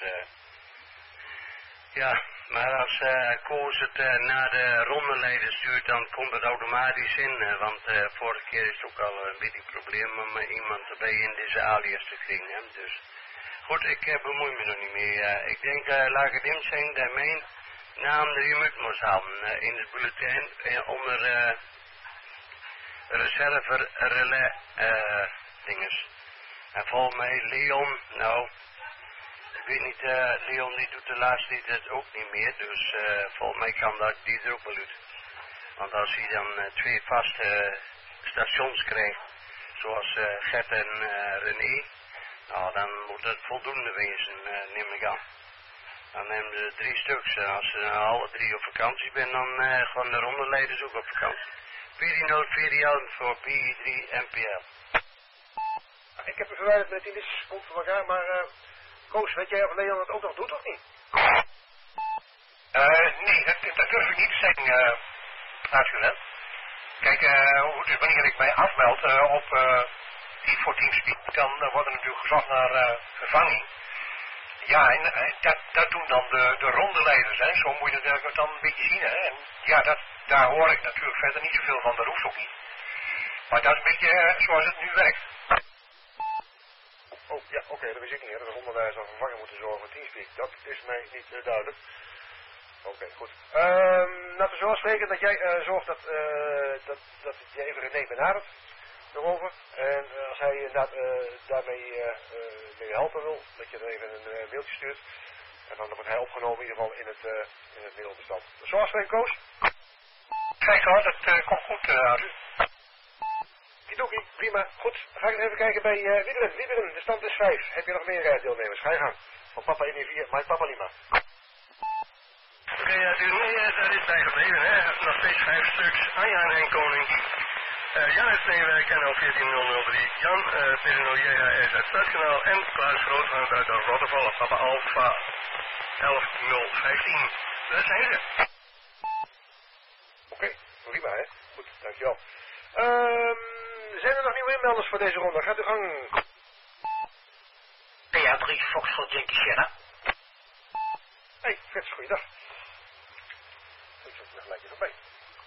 ja, maar als Koos het naar de rondeleider stuurt, dan komt het automatisch in. Want vorige keer is het ook al een beetje een probleem om iemand erbij in deze alias te krijgen. Hè. Dus goed, ik bemoei me nog niet mee. Ik denk, laat het in zijn dat mijn naam erin moet halen in het bulletin onder reserver relais dinges. En volgens mij Leon, nou, ik weet niet, Leon die doet de laatste tijd het ook niet meer, dus volgens mij kan dat die er ook wel uit. Want als hij dan 2 vaste stations krijgt, zoals Gert en René, nou dan moet het voldoende wezen, neem ik aan. Dan nemen ze 3 stuks. En als ze alle 3 op vakantie zijn, dan gaan de rondeleiders ook op vakantie. 1404 voor PI3 NPL. Ik heb hem verwijderd met die list, komt van elkaar, maar Koos, weet jij of Leon het ook nog doet of niet? Nee, dat durf ik niet te zeggen, Arthur. Kijk, dus wanneer ik mij afmeld op voor Teamspeak, dan wordt er natuurlijk gezocht naar vervanging. Ja, en dat doen dan de rondeleiders, hè. Zo moet je het dan een beetje zien, hè. En ja, daar hoor ik natuurlijk verder niet zoveel van, dat hoeft ook niet. Maar dat is een beetje zoals het nu werkt. Oh, ja, oké, dat wist ik niet, hè. Dat de rondeleiders dan vervangen moeten zorgen voor Teamspeak. Dat is mij niet duidelijk. Oké, goed. Laten we zo afspreken dat jij zorgt dat je even René benadert erover. En als hij inderdaad daarmee mee helpen wil, dat je er even een mailtje stuurt. En dan wordt hij opgenomen in ieder geval in het mailbestand. Zo afspreken, Koos? Kijk hoor, dat komt goed, Arthur. Kidoki, prima. Goed, dan ga ik even kijken bij Wieberen. Wieberen, de stand is 5. Heb je nog meer deelnemers? Ga je gang. Van Papa in 4, Mike Papa Lima. Oké, ja, daar is bij gebleven, hè. Nog steeds 5 stuks. Anja en Koning. Jan uit Steenwijk, NL 14003. Jan, PNO JHS uit Stadskanaal. En Klaas Groothand uit Rotterdam. Papa Alpha 11015. Dat zijn ze. Oké, prima, hè. Goed, dankjewel. Zijn er nog nieuwe inmelders voor deze ronde? Gaat u gang. PA3 Foxtrot Yankee Sierra. Hey, Frits, goeiedag. Ik zet er gelijk even bij.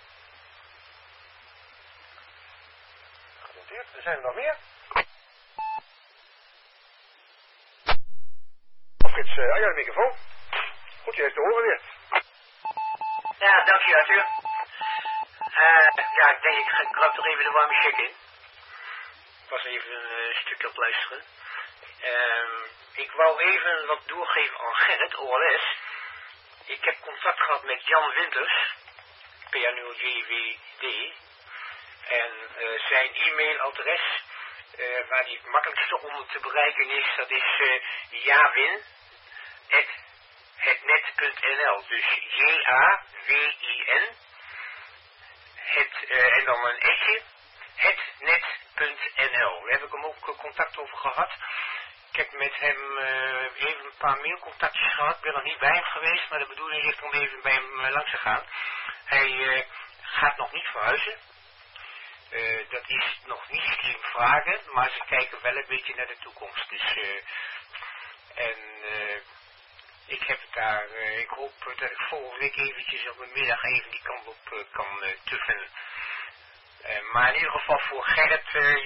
Genoteerd. Er zijn er nog meer? Oh, Frits, aan jouw microfoon. Goed, je heeft te horen weer. Ja, dank je, Arthur. Ja, ik denk ik krap er even de warme check in. Ik was even een stukje op het luisteren. Ik wou even wat doorgeven aan Gerrit, OLS. Ik heb contact gehad met Jan Winters, PA0JWD. En zijn e-mailadres, waar die het makkelijkste om te bereiken is, dat is jawin@hetnet.nl. Dus JAWIN. En dan een etje, hetnet.nl. Daar heb ik hem ook contact over gehad. Ik heb met hem even een paar mailcontactjes gehad. Ik ben nog niet bij hem geweest, maar de bedoeling is om even bij hem langs te gaan. Hij gaat nog niet verhuizen. Dat is nog niet in vragen, maar ze kijken wel een beetje naar de toekomst. Dus, ik heb daar, ik hoop dat ik volgende week eventjes op mijn middag even die kant op kan tuffen. Maar in ieder geval voor Gerrit,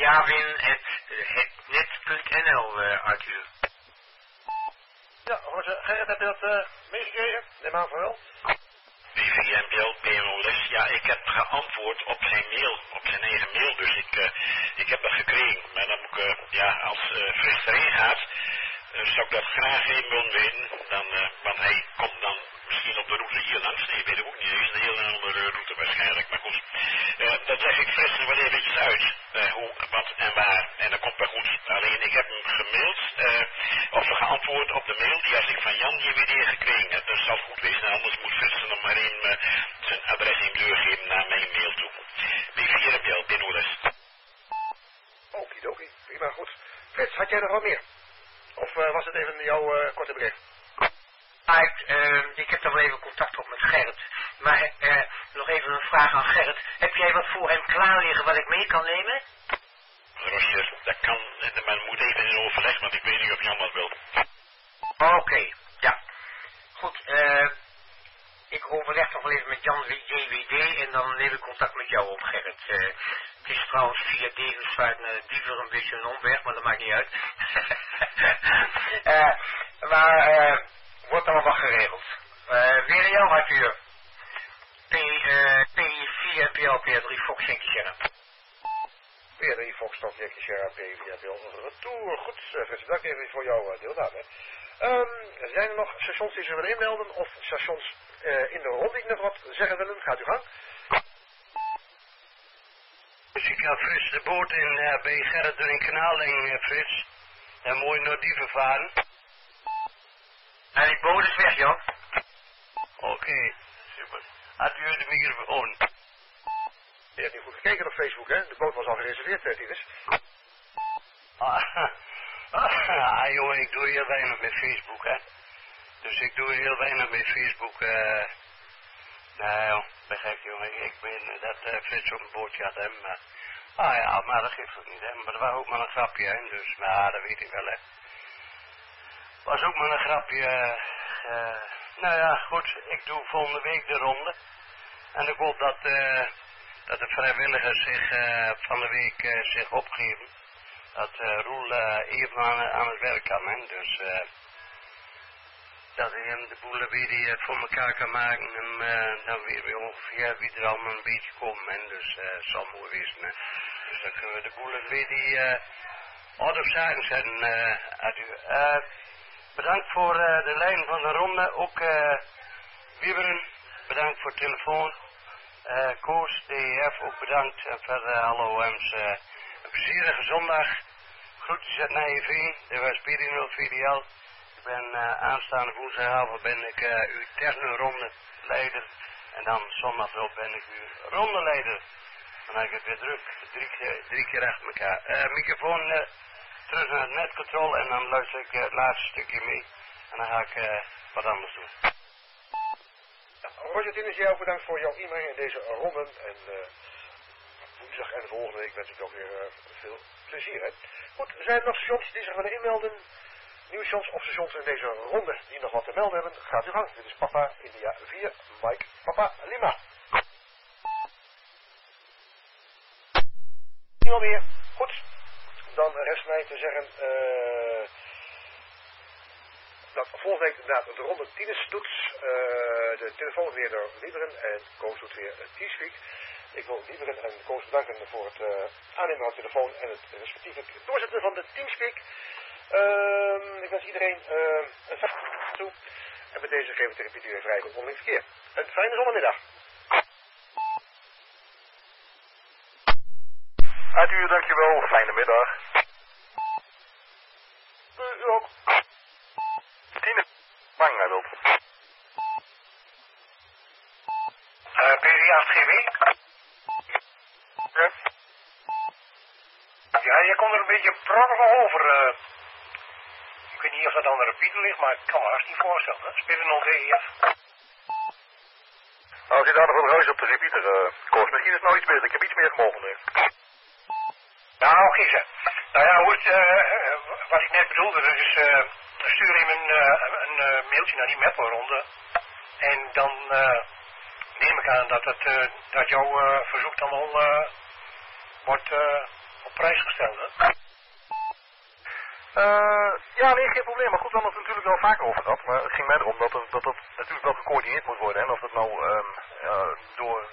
jawin@hetnet.nl, Arthur. Ja, Gerrit, heb je dat meegekregen? Neem aan van wel. BVMPL, PNOLS, ja, ik heb geantwoord op zijn mail, op zijn eigen mail, dus ik heb dat gekregen. Maar dan moet ik, als Frits erin gaat, zou ik dat graag even willen weten, want hij komt dan misschien op de route hier langs, nee, weet ik ook niet, is een hele andere route waarschijnlijk, maar goed. Dat leg ik Frits wel eventjes uit, hoe, wat en waar, en dat komt wel goed. Alleen ik heb hem gemaild, of geantwoord op de mail, die als ik van Jan JWD gekregen heb, dat zal goed wezen, anders moet Frits nog maar even zijn adres in kleur geven naar mijn mail toe. B4MPL, PNOLS. Okidoki, prima, goed. Frits, had jij nog wat meer? Of was het even jouw korte bericht? Ik heb dan wel even contact op met Gerrit. Maar nog even een vraag aan Gerrit. Heb jij wat voor hem klaar liggen wat ik mee kan nemen? Roger, dat kan, maar moet even in overleg, want ik weet niet of Jan wat wil. Oké, ja. Goed, ik overleg nog wel even met Jan JWD en dan neem ik contact met jou op, Gerrit. Het is trouwens via Devensvaart naar Diever een beetje een omweg, maar dat maakt niet uit. Maar wordt allemaal geregeld. Weer jou, Arthur. P4PL, P3 Fox Yankee Sierra. P3 Fox Yankee Sierra, P4PL Retour. Goed, Frits, dank even voor jouw deelname. Zijn er nog stations die zich willen inmelden of stations in de ronde die nog wat zeggen willen? Gaat u gang. ik heb Frits de boot in bij Gerrit door een kanaling, Frits. Dan moet je naar dieven varen. En die boot is weg, Jan. Oké, super. Had u de microfoon? Je hebt niet goed gekeken op Facebook, hè? De boot was al gereserveerd, Tinus. Jongen, ik doe heel weinig met Facebook, hè. Dus ik doe heel weinig met Facebook. Nou, joh, begrijp je, jongen. Ik ben dat Frits op een bootje had, hè. Maar, maar dat geeft ook niet, hè. Maar dat was ook maar een grapje, hè. Dus, maar dat weet ik wel, hè. Was ook maar een grapje. Nou ja, goed. Ik doe volgende week de ronde. En ik hoop dat de vrijwilligers zich van de week zich opgeven. Dat Roel even aan het werk kan, hè. Dus dat hij hem de boel weer voor elkaar kan maken. En dan weer weer ongeveer wie er allemaal een beetje komt, hè. Dus het zal mooi wezen, hè. Dus dan kunnen we de boel weer die orde op zaken zetten uit u. Bedankt voor de lijn van de ronde. Ook Wieberen, bedankt voor de telefoon. Koos, DEF, ook bedankt. En verder alle OM's. Een plezierige zondag. Groetjes uit Nijeveen. Dit was Pirino VDL. Ik ben aanstaande woensdagavond ben ik uw techno-ronde leider. En dan zondag ben ik uw rondeleider. Dan heb ik het weer druk. Drie keer achter elkaar. Microfoon terug naar het netcontrol en dan luister ik het laatste stukje mee. En dan ga ik wat anders doen. Roger Tinus, jij ook bedankt voor jouw e-mail in deze ronde. En woensdag en volgende week wens ik ook weer veel plezier. Hè? Goed, er zijn nog stations die zich willen inmelden. Nieuwe stations of stations in deze ronde die nog wat te melden hebben. Gaat u gang. Dit is Papa India 4, Mike Papa Lima. Niemand meer. Goed. Dan rest mij te zeggen dat volgende week inderdaad de ronde Tinus doet. De telefoon weer door Wieberen en Koos doet weer T-Speak. Ik wil Wieberen en Koos bedanken voor het aannemen van de telefoon en het respectievelijk doorzetten van de Teamspeak. Ik wens iedereen een fijne dag toe. En met deze geven we de repetie weer vrij op onderling verkeer. Een fijne zondagmiddag. Uit u, dankjewel. Fijne middag. U ook. Tine. Bang, hij wilt. PD8GW? Ja. Ja, je komt er een beetje prokkelig over. Ik weet niet of dat aan de repeater ligt, maar ik kan me haast niet voorstellen. Hè? Spelen 0 DEF. Als je daar nog wat ruis op de repeater, Koos, misschien is het nou iets beter. Ik heb iets meer gemogen nu. Nou, oké, zeg. Nou ja, hoe het, wat ik net bedoelde, dus stuur hem een mailtje naar die Meppelronde. En dan neem ik aan dat jouw verzoek dan al wordt op prijs gesteld, hè? Ja, nee, geen probleem. Maar goed, we hebben het natuurlijk wel vaker over gehad. Maar het ging mij erom dat dat natuurlijk wel gecoördineerd moet worden. En of dat nou door,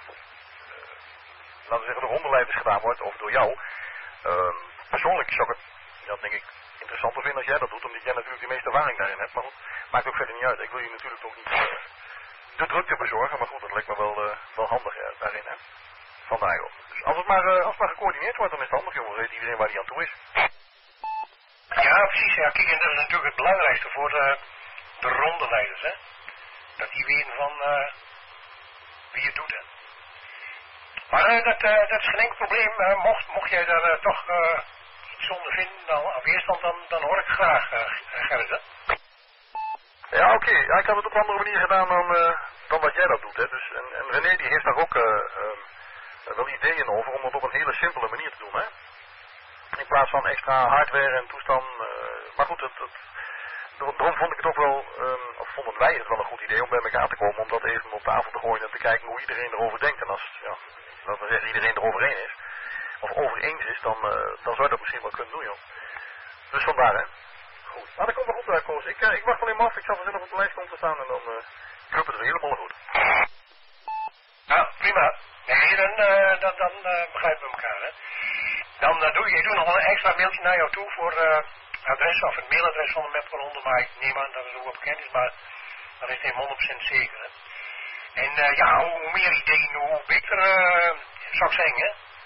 laten we zeggen, de rondeleiders gedaan wordt of door jou. Persoonlijk zou ik het, dat denk ik, interessanter vinden als jij dat doet. Omdat jij natuurlijk de meeste ervaring daarin hebt. Maar goed, maakt ook verder niet uit. Ik wil je natuurlijk ook niet de drukte bezorgen. Maar goed, dat lijkt me wel handig daarin, hè. Vandaag ook. Dus als het maar gecoördineerd wordt, dan is het handig, jongen. Weet iedereen waar die aan toe is. Ja, precies. Ja. Kijk, en dat is natuurlijk het belangrijkste voor de rondeleiders, hè. Dat die weten van wie het doet, hè. Maar dat is geen enkel probleem. Mocht jij daar toch iets onder vinden, dan op weerstand, dan hoor ik graag, Gerrit, hè. Ja, oké. Ja, ik had het op een andere manier gedaan dan wat jij dat doet, hè. Dus, en René die heeft daar ook wel ideeën over om het op een hele simpele manier te doen, hè. In plaats van extra hardware en toestand. Maar goed, daarom vond ik het ook wel, of vonden wij het wel een goed idee om bij elkaar te komen. Om dat even op tafel te gooien en te kijken hoe iedereen erover denkt. En als, ja, laten we zeggen, iedereen erover heen is. Of over eens is, dan zou je dat misschien wel kunnen doen, joh. Dus vandaar, hè. Goed. Maar dat komt wel goed uit, Koos. Ik wacht alleen maar af. Ik zal vanzelf op de lijst komen te staan en dan kruppen het er helemaal goed. Nou, prima. Nee, dan begrijpen we elkaar, hè. Dan doe je nog wel een extra mailtje naar jou toe voor adres of het mailadres van de Meppelronde, maar ik neem aan dat het ook wel bekend is, maar dat is niet 100% zeker, hè. En ja, hoe meer ideeën, hoe beter, zou ik zeggen, hè.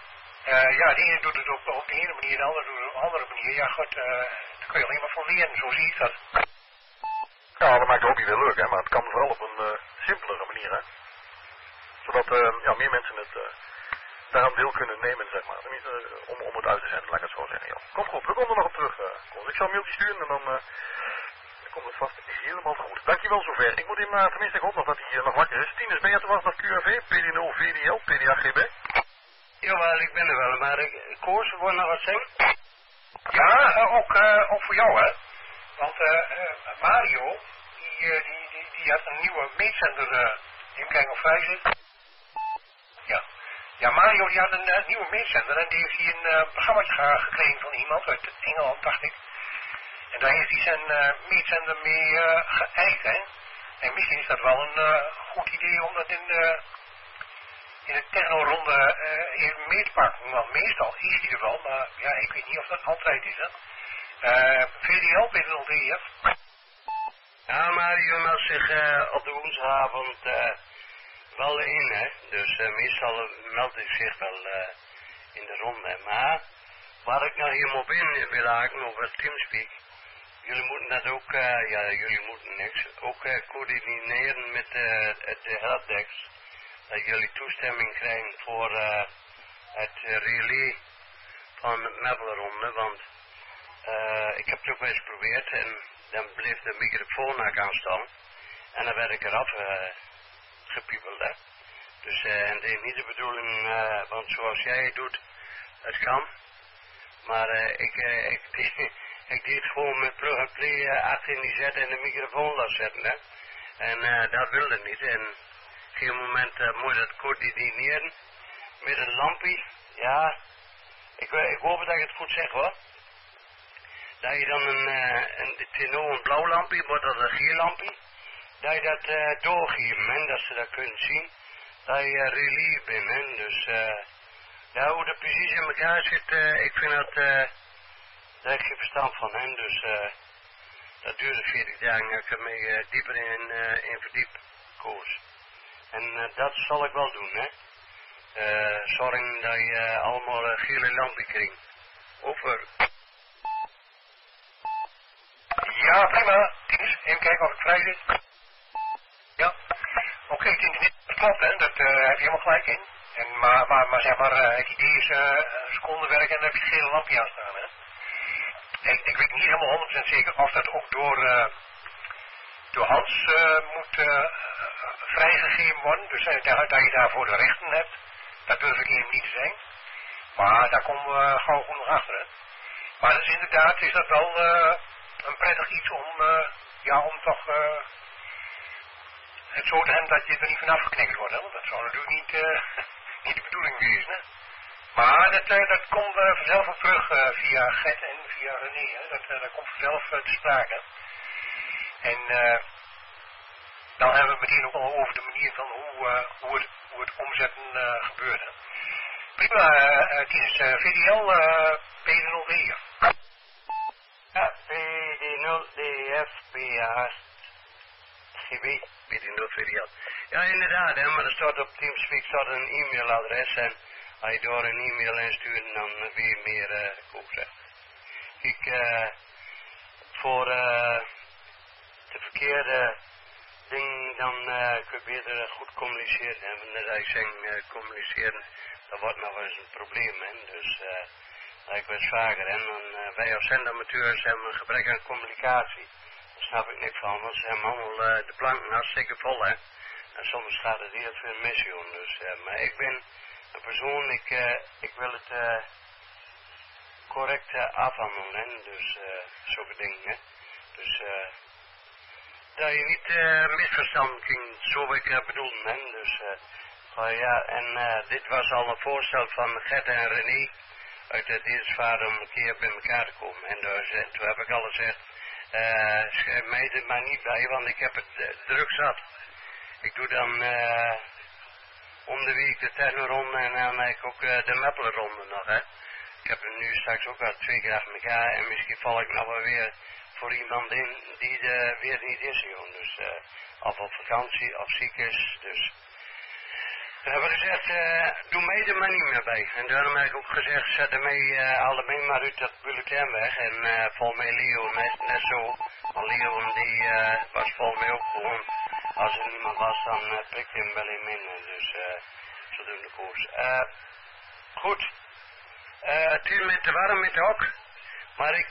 Ja, de ene doet het op de ene manier, de ander doet het op een andere manier. Ja, goed, daar kun je alleen maar van leren, zo zie ik dat. Ja, dat maakt de hobby weer leuk, hè, maar het kan vooral op een simpelere manier, hè. Zodat meer mensen het daaraan deel kunnen nemen, zeg maar. Tenminste, om het uit te zenden, laat ik het zo zeggen, joh. Kom goed, we komen er nog op terug. Ik zal een mailtje sturen en dan komt het vast helemaal goed. Dankjewel zover. Ik moet hem, tenminste, ik hoop nog dat hij nog wakker is. Tinus, ben je te wachten op QRV, PD0, VDL, PDAGB? Jawel, ik ben er wel, maar Koos, wil nog wat zeggen? Ja, ook voor jou, hè. Want Mario, die had een nieuwe meetzender, even kijken of vrij zit. Ja, Mario die had een nieuwe meetzender en die heeft hij een programmaatje gekregen van iemand uit Engeland, dacht ik. En daar heeft hij zijn meetzender mee geëikt, hè. En misschien is dat wel een goed idee om dat in de techno-ronde even mee te pakken. Want meestal is hij er wel, maar ja, ik weet niet of dat altijd is, hè. VDL, PDL, Ja, Mario meldt zich op de woensdagavond wel in, hè. Dus meestal meldt hij zich wel in de ronde. Maar waar ik nou helemaal op in wil haken over Teamspeak. Jullie moeten dat ook, jullie moeten niks, ook coördineren met de helpdesk. Dat jullie toestemming krijgen voor het relay van de Mabelronde, want ik heb het ook wel eens geprobeerd en dan bleef de microfoon ook aanstaan en dan werd ik eraf gepiepeld, hè. Dus het is niet de bedoeling, want zoals jij het doet, het kan, maar ik deed gewoon met plug and play achterin die zetten en de microfoon laten zetten, hè. En dat wilde niet en op een gegeven moment moet je dat coördineren met een lampje, ja, ik hoop dat ik het goed zeg, hoor. Dat je dan een tenor een blauw lampje, wordt dat een geel lampje, dat je dat doorgeeft, en dat ze dat kunnen zien, dat je relay bent, hè. Dus ja, hoe dat precies in elkaar zit, ik vind dat, daar heb ik geen verstand van, hè. Dus dat duurde 40 dagen, dat ik er mee dieper in verdiep, Koos. En dat zal ik wel doen, hè. Zorgen dat je allemaal gele lampen krijgt. Over. Ja, prima. Tinus, even kijken of ik vrij zit. Ja. Oké, Tinus, dit klopt, hè. Dat heb je helemaal gelijk in. En, maar zeg maar, het idee is secondenwerk en dan heb je het gele lampje aanstaan, hè. Ik weet niet helemaal 100% zeker of dat ook door Hans moet vrijgegeven worden. Dus dat je daarvoor de rechten hebt. Dat durf ik even niet te zeggen. Maar daar komen we gauw goed nog achter, hè. Maar dus inderdaad is dat wel een prettig iets om toch het zo te hebben dat je er niet vanaf geknikt wordt, hè. Want dat zou natuurlijk niet de bedoeling wezen, hè. Maar dat komt vanzelf ook terug via Gert en via René, hè. Dat komt vanzelf te sprake. En dan hebben we het meteen ook al over de manier van hoe het omzetten gebeurt, hè. Prima, Tinus, VDL, PD0D. Ja, PD0DF, GB, PD0 VDL. Ja, inderdaad, hè, maar er staat op Teamspeak staat een e-mailadres en als je door een e-mail instuurt, dan weer meer kopen. Kijk, voor de verkeerde ding, dan kun je beter goed communiceren. En wanneer ik zeg communiceren, dat wordt nog eens een probleem. Hè. Dus dat ik best vaker. En dan, wij als zendamateurs hebben een gebrek aan communicatie. Daar snap ik niks van, want ze hebben allemaal de planken hartstikke vol. Hè. En soms gaat het heel veel mis, joh. Dus, maar ik ben een persoon, ik wil het correct afhandelen. Hè. Dus zulke dingen. Hè. Dus dat je niet misverstand ging, zo wil ik bedoelen. Hè. Dus ja, en dit was al een voorstel van Gert en René uit het Eersvaart om een keer bij elkaar te komen. En dus, toen heb ik al gezegd, schrijf mij er maar niet bij, want ik heb het druk zat. Ik doe dan om de week de technoronde en dan heb ik ook de Mappelenronde nog, hè. Ik heb er nu straks ook al 2 keer achter elkaar en misschien val ik nog wel weer voor iemand in die er weer niet is, joh. Dus of op vakantie of ziek is, dus We hebben gezegd, doe mij er maar niet meer bij. En daarom heb ik ook gezegd, zet er mij allebei maar uit dat bulletin weg. En volgens mij Leo net zo. Want Leo die was volgens mij ook gewoon, als er niemand was, dan prikt hij hem wel in minder. Dus zo doen de koers. Goed. Het is met te warm met ook. Maar ik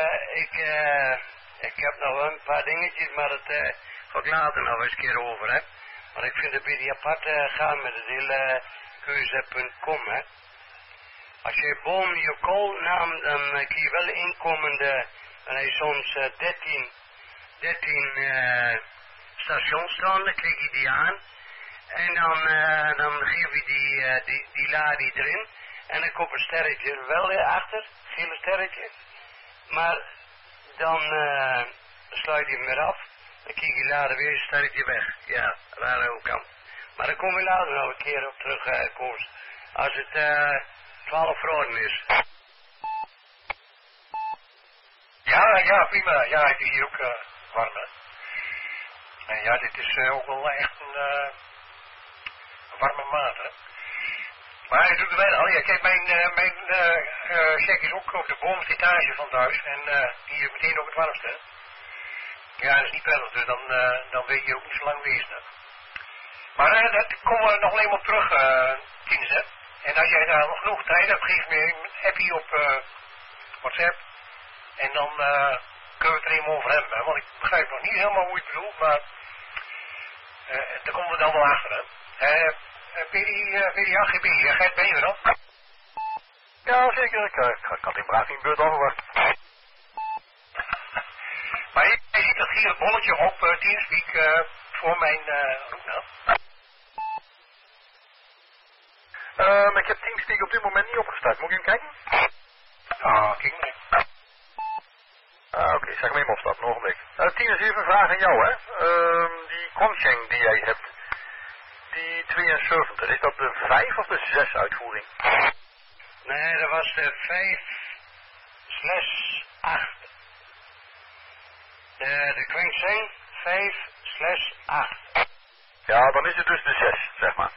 heb nog wel een paar dingetjes, maar dat ga ik later nog eens een keer over, hè. Maar ik vind het bij die apart gaan met het hele keuze.com, hè. Als je boom je kool nam, dan kun je wel inkomende, en hij soms 13 stations staan, dan klik je die aan. En dan geef je die ladie erin. En dan komt een sterretje wel achter, gele sterretje. Maar dan sluit je hem weer af. Dan kijk je later weer een sterretje weg. Ja, waar ook kan. Maar dan kom je later nog een keer op terug, Koos. Als het 12 graden is. Ja, prima. Ja, het is hier ook warm, hè. En ja, dit is ook wel echt een warme maat, hè. Maar het doet er weinig al. Ja, kijk, mijn check is ook op de bovenste etage van het huis. En die is meteen ook het warmste, hè. Ja, dat is niet prettig, dus dan weet je ook niet zo lang wezen, hè. Maar dat komen we nog alleen maar op terug, Tinus, hè. En als jij daar nog genoeg tijd hebt, geef me een appie op WhatsApp. En dan kunnen we het er even over hebben, hè. Want ik begrijp nog niet helemaal hoe je het bedoelt, maar daar komen we dan wel achter, hè. PDI AGB, Gert, ben je er dan? Ja, zeker. Ik had die vraag in beurt afgewacht. Maar je ziet dat hier het bolletje op Teamspeak voor mijn roepnaam. Ik heb Teamspeak op dit moment niet opgestart. Moet ik hem kijken? Kijk maar. Oké, zal ik hem even opstarten, nog een ogenblik. Tinus, even een vraag aan jou, hè. Die Kongsheng die jij hebt, die 72, is dat de 5 of de 6 uitvoering? Nee, dat was de 5/8. De Kongsheng 5/8. Ja, dan is het dus de 6, zeg maar.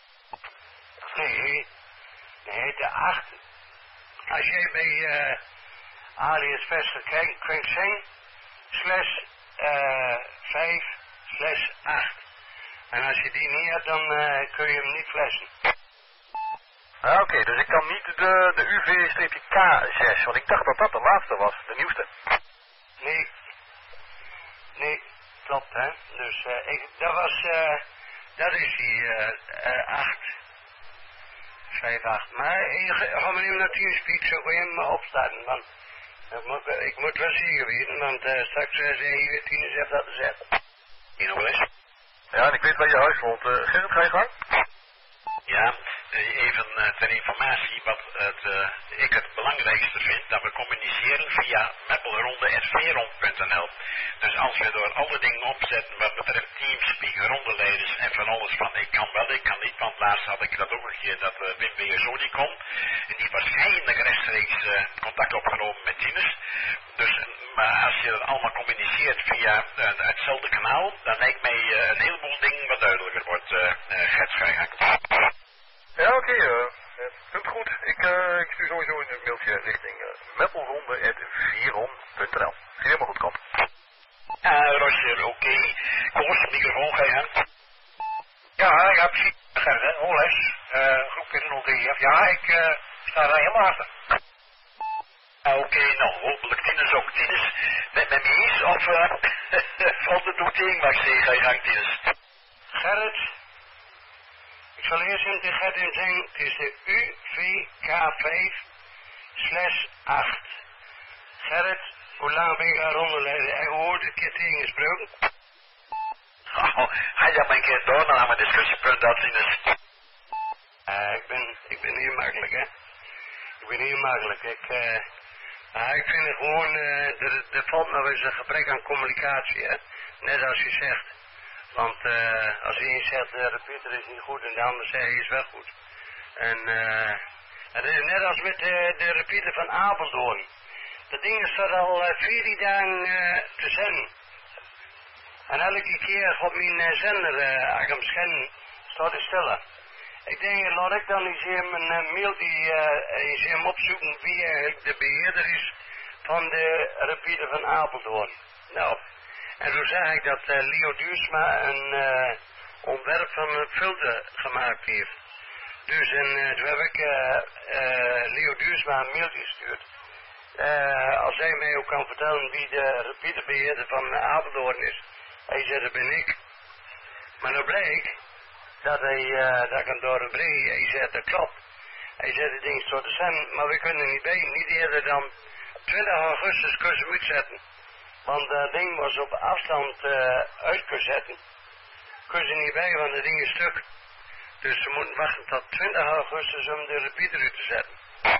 Nee, de 8. Als jij bij AliExpress kijkt, Kongsheng /5/8. En als je die niet hebt, dan kun je hem niet flessen. Oké, dus ik kan niet de UV-K6, want ik dacht dat dat de laatste was, de nieuwste. Nee, klopt, hè. Dus dat is die 8. 5/8. Maar ga maar even naar Teamspeak, zo kun je hem opstarten. Want ik moet wel zeker weten, want straks zeg je weer Tinus heeft dat gezegd. Hier nog eens. Ja, en ik weet waar je huis woont. Gerrit, ga je gang? Ja, even ter informatie wat ik het belangrijkste vind, dat we communiceren via meppelronde@veron.nl. Dus als we door alle dingen opzetten wat betreft Teamspeak, rondeleiders en van alles van ik kan wel, ik kan niet, want laatst had ik dat ook een keer dat Wim BSO die kon. En die waarschijnlijk rechtstreeks contact opgenomen met Tinus. Dus, maar als je dat allemaal communiceert via hetzelfde kanaal, dan lijkt mij een heleboel dingen wat duidelijker wordt, Gert Schijnhaak. Ja, oké. Punt goed. Ik stuur sowieso een mailtje richting meppelronde@veron.nl. Helemaal goed, Kop. Roger, oké. Koos, microfoon, ga je aan? Ja, precies. Gerrit, hè. Holes. Groep 0DF. Ja, ik sta daar helemaal achter. Oké, nou, hopelijk Tinus ook. Tinus, met me eens, of valt het ook tegen, mag ik zeggen, ga je gang, Tinus. Gerrit, ik zal eerst in de Gerrit zeggen, het is de UVK5/8. Gerrit, hoe lang ben je gaan rondleiden? En hoe wordt het keer tegengesproken? Oh, ga je maar een keer door naar mijn discussiepunt, dat Tinus. Ik ben hier makkelijk, hè. Ik ben hier makkelijk. Ik vind het gewoon, er valt nog eens een gebrek aan communicatie, hè. Net als je zegt. Want als de een zegt, de repeater is niet goed en de ander zegt, hij is wel goed. En het is net als met de repeater van Apeldoorn. Dat ding staat al 14 dagen te zenden. En elke keer op mijn zender, als ik hem scan, staat hij stiller. Ik denk, laat ik dan eens even een mailtje eens even opzoeken wie eigenlijk de beheerder is van de repeater van Apeldoorn. Nou, en zo zeg ik dat Leo Duursma een ontwerp van een filter gemaakt heeft. Dus toen heb ik Leo Duursma een mailtje gestuurd. Als hij mij ook kan vertellen wie de repeaterbeheerder van Apeldoorn is. Hij zei, dat ben ik. Maar dan blijkt dat ik hem door een brei, hij zei, dat klopt. Hij zei, het ding is tot de zend, maar we kunnen niet bij, niet eerder dan 20 augustus kunnen ze uitzetten. Want dat ding was op afstand uit kunnen zetten. Kunnen ze niet bij, want het ding is stuk. Dus ze moeten wachten tot 20 augustus om de repeater uit te zetten.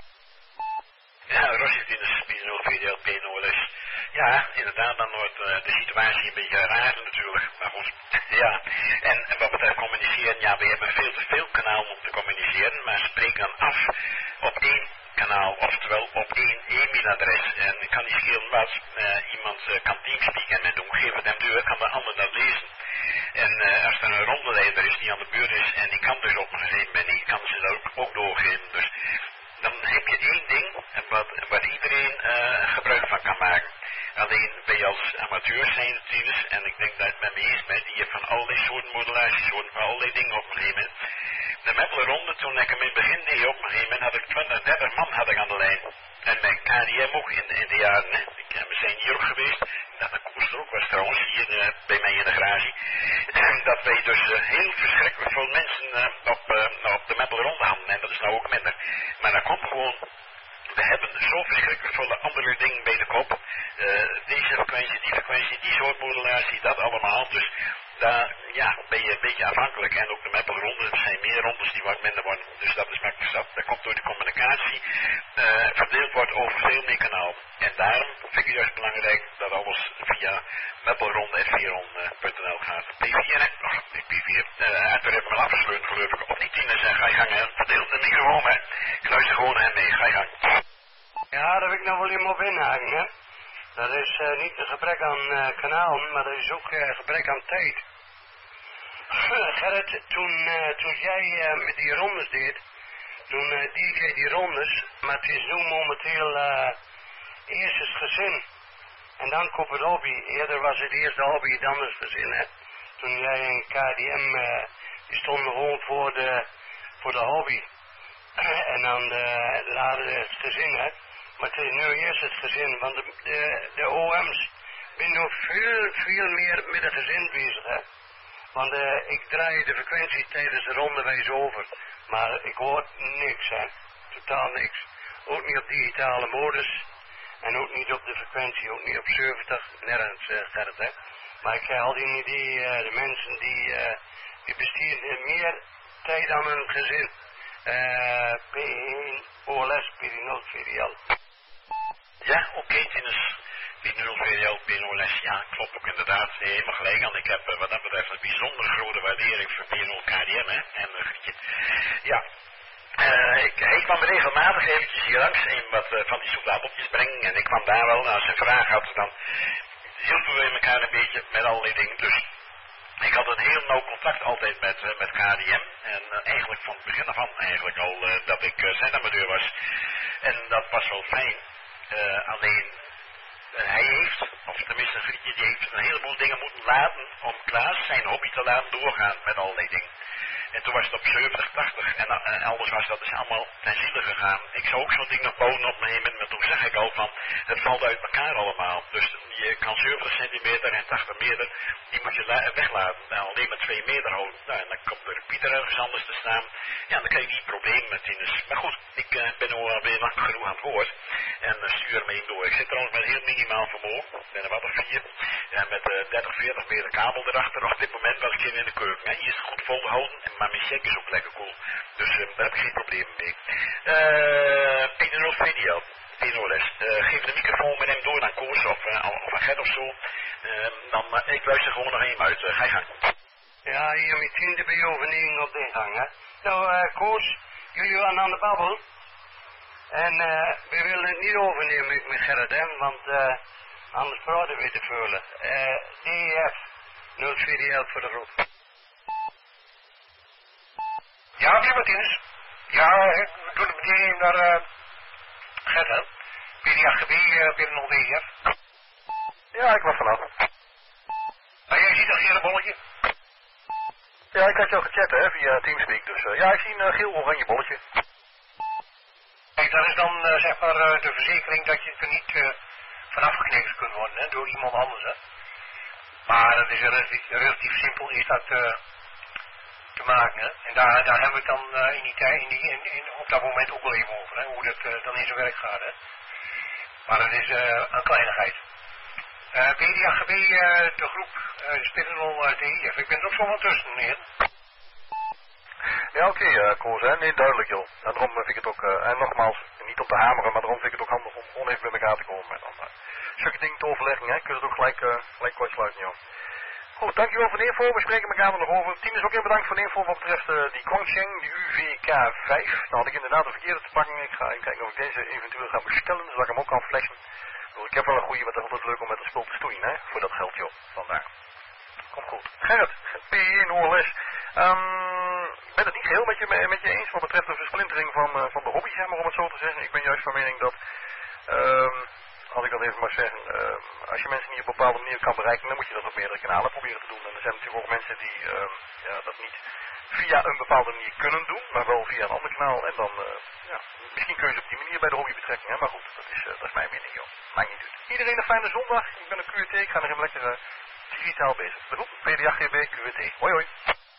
Ja, Rosje, dit is BNO VDL Noorders. Ja, inderdaad, dan wordt de situatie een beetje raar natuurlijk. Maar goed, ja. En wat betreft communiceren, ja, we hebben veel te veel kanalen om te communiceren, maar spreken dan af op één kanaal, oftewel op één e-mailadres. En ik kan niet schelen wat, iemand kan teamspeak en met de omgeving hem deur, kan de ander dat lezen. En als er een rondeleider is die aan de beurt is en die kan dus op een gegeven moment niet, kan ze dat ook doorgeven. Dus dan heb je één ding waar iedereen gebruik van kan maken. Alleen wij als amateurs zijn natuurlijk, en ik denk dat het met me eens bent, die je van allerlei soorten modulaties hoort, van allerlei dingen op een gegeven moment. De Meppeler-ronde, toen ik hem in het begin deed, op een gegeven moment had ik 20, 30 man had ik aan de lijn. En mijn KDM ook in de jaren, hè. We zijn hier ook geweest, dat de koers er ook was trouwens, hier bij mij in de garage. En dat wij dus heel verschrikkelijk veel mensen op de Meppeler-ronde hadden, en dat is nou ook minder. Maar dat komt gewoon, we hebben zo verschrikkelijk veel andere dingen bij de kop. Deze frequentie, die soort modulatie, dat allemaal. Dus daar ben je een beetje afhankelijk. En ook de Meppeler-ronde, er zijn meer rondes die wat minder worden. Dus dat is makkelijk zat. Dat komt door de communicatie verdeeld wordt over veel meer kanalen. En daarom vind ik juist belangrijk dat alles via Meppeler-ronde.nl gaat. P4, Arthur heeft me al afgesloten geloof ik. Op die 10 en ga je gang, hè. Verdeel de microfoon, hè. Ik luister gewoon naar hem mee, ga je gang. Ja, daar wil ik nog wel even op inhaken, hè. Dat is niet een gebrek aan kanalen, maar dat is ook gebrek aan tijd. Gerrit, toen jij met die rondes deed, toen deed jij die rondes, maar het is nu momenteel eerst het gezin. En dan komt het hobby. Eerder was het eerst de hobby, dan het gezin, hè. Toen jij en KDM, die stonden gewoon voor de hobby. En dan later het gezin, hè. Maar het is nu eerst het gezin, want de OM's zijn nog veel meer met het gezin bezig, hè. Want ik draai de frequentie tijdens de rondewijs over, maar ik hoor niks, hè. Totaal niks. Ook niet op digitale modus, en ook niet op de frequentie, ook niet op 70, nergens, Gerrit, hè. Maar ik heb altijd een idee, de mensen die besteden meer tijd aan hun gezin. P1, OLS, P0, VDL. Ja, oké, Tinus. P0, VDL, P0S, ja, klopt ook inderdaad. Helemaal gelijk aan. Ik heb wat dat betreft een bijzonder grote waardering voor P0 KDM, hè. En ja, ik kwam regelmatig eventjes hier langs en wat van die soldaatopjes brengen. En ik kwam daar wel, als ze een vraag had, dan hielpen we elkaar een beetje met allerlei dingen. Dus ik had een heel nauw contact altijd met KDM. En eigenlijk van het begin af aan eigenlijk al dat ik zijn amateur was. En dat was wel fijn. Alleen hij heeft, of tenminste Grietje, die heeft een heleboel dingen moeten laten om Klaas zijn hobby te laten doorgaan met allerlei dingen. En toen was het op 70, 80 en elders was dat dus allemaal ten ziele gegaan. Ik zou ook zo'n ding nog bouwen op mijn moment, maar toen zeg ik al van, het valt uit elkaar allemaal. Dus je kan 70 centimeter en 80 meter, die moet je weglaten. Nou, alleen maar 2 meter houden. Nou, en dan komt de repeater ergens anders te staan. Ja, dan krijg je die probleem met Tinus. Maar goed, ik ben nu alweer lang genoeg aan het woord. En stuur me in door. Ik zit trouwens met heel minimaal vermogen. Ik ben er wat of 4. En met 30, 40 meter kabel erachter. Op dit moment was ik in de keuken. Hè. Hier is het goed volgehouden. Maar mijn check is ook lekker cool. Dus daar heb ik geen probleem mee. P0 VDL. P0S. Geef de microfoon met hem door naar Koos of een Gert of zo. Dan ik luister gewoon nog even uit. Ga je gang. Ja, hier met 10 dB overneming op de gang, hè. Nou, Koos, jullie waren aan de babbel. En we willen het niet overnemen met Gerrit, hè, want anders vragen we te vullen. DEF 0 VDL voor de roep. Ja, meneer Martinez. Ja, we doen het meteen naar Gert, hè? PDAGB, binnen hier. Ja, ik was vanaf. Jij ziet dat gele bolletje? Ja, ik had je al gechat, hè, via Teamspeak. Dus ja, ik zie een geel-oranje bolletje. Kijk, dat is dan zeg maar de verzekering dat je er niet vanaf geknepen kunt worden, hè, door iemand anders, hè. Maar dat is relatief simpel is dat te maken, hè. En daar hebben we het dan op dat moment ook wel even over, hè, hoe dat dan in zijn werk gaat, hè. Maar dat is een kleinigheid. PDAGB, de groep Spinnerol DIF. Ik ben er ook zo van tussen, meneer. Ja, oké, Koos, hè. Nee, duidelijk, joh. En daarom vind ik het ook, en nogmaals, niet om te hameren, maar daarom vind ik het ook handig om oneven bij elkaar te komen. En dan zulke dingen te overleggen, hè. Kun je het ook gelijk kortsluiten, joh. Goed, dankjewel voor de info. We spreken elkaar er nog over. Team is ook heel bedankt voor de info wat betreft die Guangcheng, die UVK5. Nou had ik inderdaad een verkeerde te pakken. Ik ga even kijken of ik deze eventueel ga bestellen, zodat ik hem ook kan flashen. Ik heb wel een goede, maar het is altijd leuk om met een spul te stoeien, hè. Voor dat geld, joh. Vandaar. Komt goed. Gerrit, PE OLS. Ik ben het niet geheel met je eens wat betreft de versplintering van de hobby, zeg maar, om het zo te zeggen. Ik ben juist van mening dat, als ik dat even mag zeggen, als je mensen niet op een bepaalde manier kan bereiken, dan moet je dat op meerdere kanalen proberen te doen. En er zijn natuurlijk ook mensen die dat niet via een bepaalde manier kunnen doen, maar wel via een ander kanaal. En dan, misschien kun je ze op die manier bij de hobby betrekken, hè? Maar goed, dat is mijn mening, joh. Maakt niet uit. Iedereen een fijne zondag. Ik ben een QT, ik ga nog even lekker digitaal bezig. De groep PDAGB QT. Hoi hoi.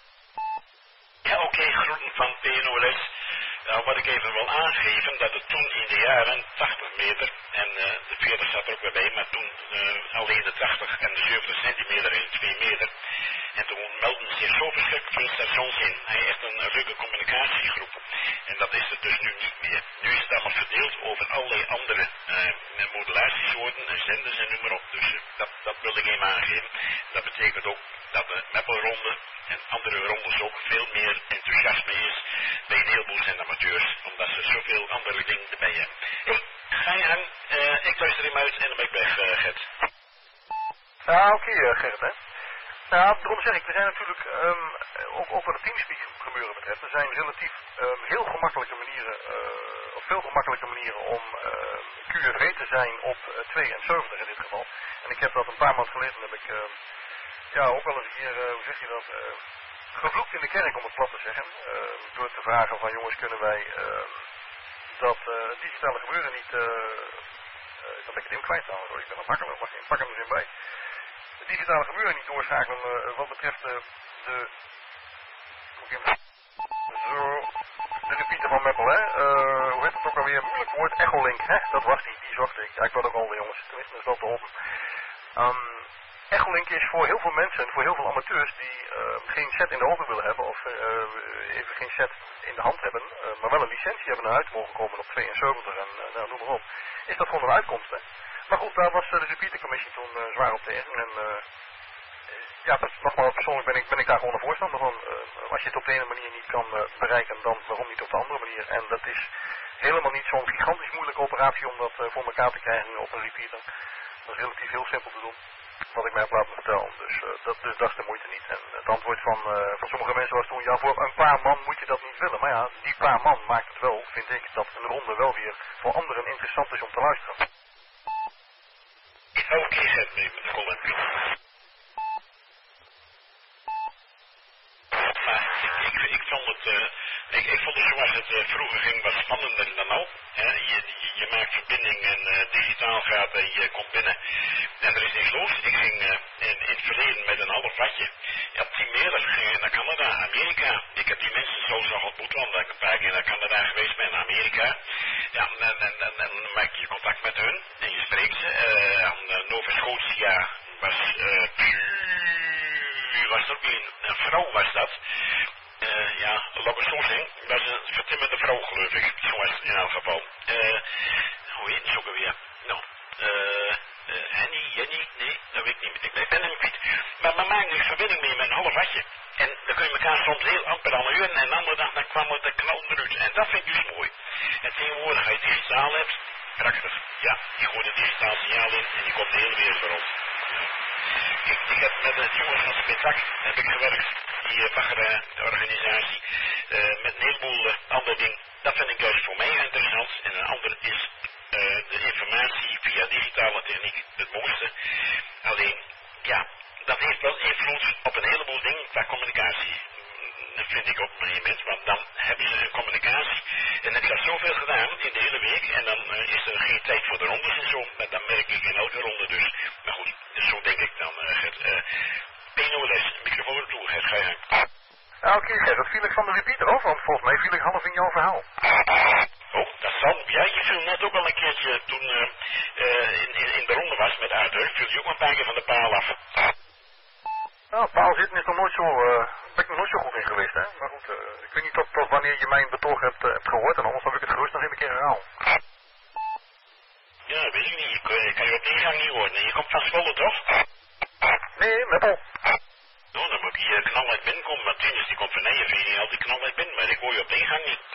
Ja, oké, groeten van PNOLS. Wat ik even wil aangeven, dat het toen in de jaren 80 meter, en de 40 zat er ook weer bij, maar toen alleen de 80 en de 70 centimeter en 2 meter. En toen meldden zich zo verschrikkelijk veel stations in. Hij is echt een leuke communicatiegroep. En dat is het dus nu niet meer. Nu is het allemaal verdeeld over allerlei andere modulatiesoorten en zenders en noem maar op. Dus dat wil ik even aangeven. Dat betekent ook dat de Meppelronde en andere rondes ook veel meer enthousiasme is bij een heleboel zendamateurs, omdat ze zoveel andere dingen erbij hebben. Hey, ga je aan, ik luister hem uit en dan ben ik weg, Gert. Ja, oké, Gerrit, hè. Nou, daarom zeg ik, er zijn natuurlijk, ook wat het Teamspeak gebeuren betreft, er zijn relatief heel gemakkelijke manieren, of veel gemakkelijke manieren om QFV te zijn op 72 in dit geval. En ik heb dat een paar maanden geleden, heb ik ook wel eens een keer, hoe zeg je dat, gevloekt in de kerk, om het plat te zeggen. Door te vragen van, jongens, kunnen wij dat digitale gebeuren niet, dat ben ik het in kwijt trouwens, hoor. Ik ben nog makkelijk, maar ik pak hem er eens in bij. Het digitale gebeuren niet doorschakelen wat betreft de repeater van Meppel, hè. Hoe heet het ook alweer? Moeilijk woord, Echolink, hè. Dat was die zocht ik. Ja, ik word ook al, jongens, tenminste, dat is wel te open. Echolink is voor heel veel mensen, voor heel veel amateurs die geen set in de auto willen hebben of even geen set in de hand hebben, maar wel een licentie hebben naar uit mogen komen op 72 en noem maar op, is dat gewoon een uitkomst, hè. Maar goed, daar was de repeatercommissie toen zwaar op tegen en nogmaals, persoonlijk ben ik daar gewoon een voorstander van. Als je het op de ene manier niet kan bereiken, dan waarom niet op de andere manier. En dat is helemaal niet zo'n gigantisch moeilijke operatie om dat voor elkaar te krijgen op een repeater. Dat is relatief heel simpel te doen, wat ik mij heb laten vertellen. Dus dat is de moeite niet. En het antwoord van sommige mensen was toen, ja, voor een paar man moet je dat niet willen. Maar ja, die paar man maakt het wel, vind ik, dat een ronde wel weer voor anderen interessant is om te luisteren. Oké, zet me met Colin. Maar ik vond het zoals het vroeger ging wat spannender dan al. Je maakt verbinding en digitaal gaat en je komt binnen. En er is niks los. Ik ging in het verleden met een half watje. Ja, 10 meter ging naar Canada, Amerika. Ik heb die mensen zo nog ontmoet, want ik ben een paar keer naar Canada geweest ben, naar Amerika. Ja, en dan maak je contact met hun en je spreekt ze. Nova Scotia was er ook een vrouw was dat. Lobbesosing, dat is een vertimmerde vrouw, geloof ik. Zo was het in elk geval. Hoe heet het ook alweer? Nou, Jenny, nee, dat weet ik niet. Ik ben hem kwijt. Maar maak een verbinding mee met een half watje. En dan kun je elkaar soms heel amper aan uren en de andere dag dan kwam het de knal eruit. En dat vind ik dus mooi. En tegenwoordig, als je digitaal hebt, prachtig. Ja, je gooit een digitaal signaal in en je komt de hele wereld voor ons. Ja. Ik heb met de jongens van Spitzak heb ik gewerkt, die baggerorganisatie, met een heleboel andere dingen. Dat vind ik juist voor mij interessant. En een ander is de informatie via digitale techniek het mooiste. Alleen, ja, dat heeft wel invloed op een heleboel dingen qua communicatie. Dat vind ik op een gegeven moment, want dan hebben ze een communicatie en heb je dat zoveel gedaan in de hele week en dan is er geen tijd voor de rondes en zo, maar dan merk ik in elke ronde dus. Maar goed, dus zo denk ik dan, Gert. P0S, microfoon toe, Gert, ga je gang. Ja, oké, Gert, dat viel ik van de repeater af, want volgens mij viel ik half in jouw verhaal. Oh, dat zal. Ja, je viel net ook al een keertje toen in de ronde was met Arthur, viel je ook een paar keer van de paal af. Nou, paal zitten is nog nooit zo, ben ik nog nooit zo goed in geweest, hè. Maar goed, ik weet niet tot wanneer je mijn betoog hebt gehoord, en anders heb ik het gerust nog even een keer herhaal. Ja, weet ik niet. Ik kan je op ingang niet horen. Je komt van Zwolle, toch? Nee, Meppel. Nou, dan moet ik hier knal uit binnen komen, want Tinus die komt van Nijenveen niet altijd knal uit binnen, maar ik hoor je op de ingang niet.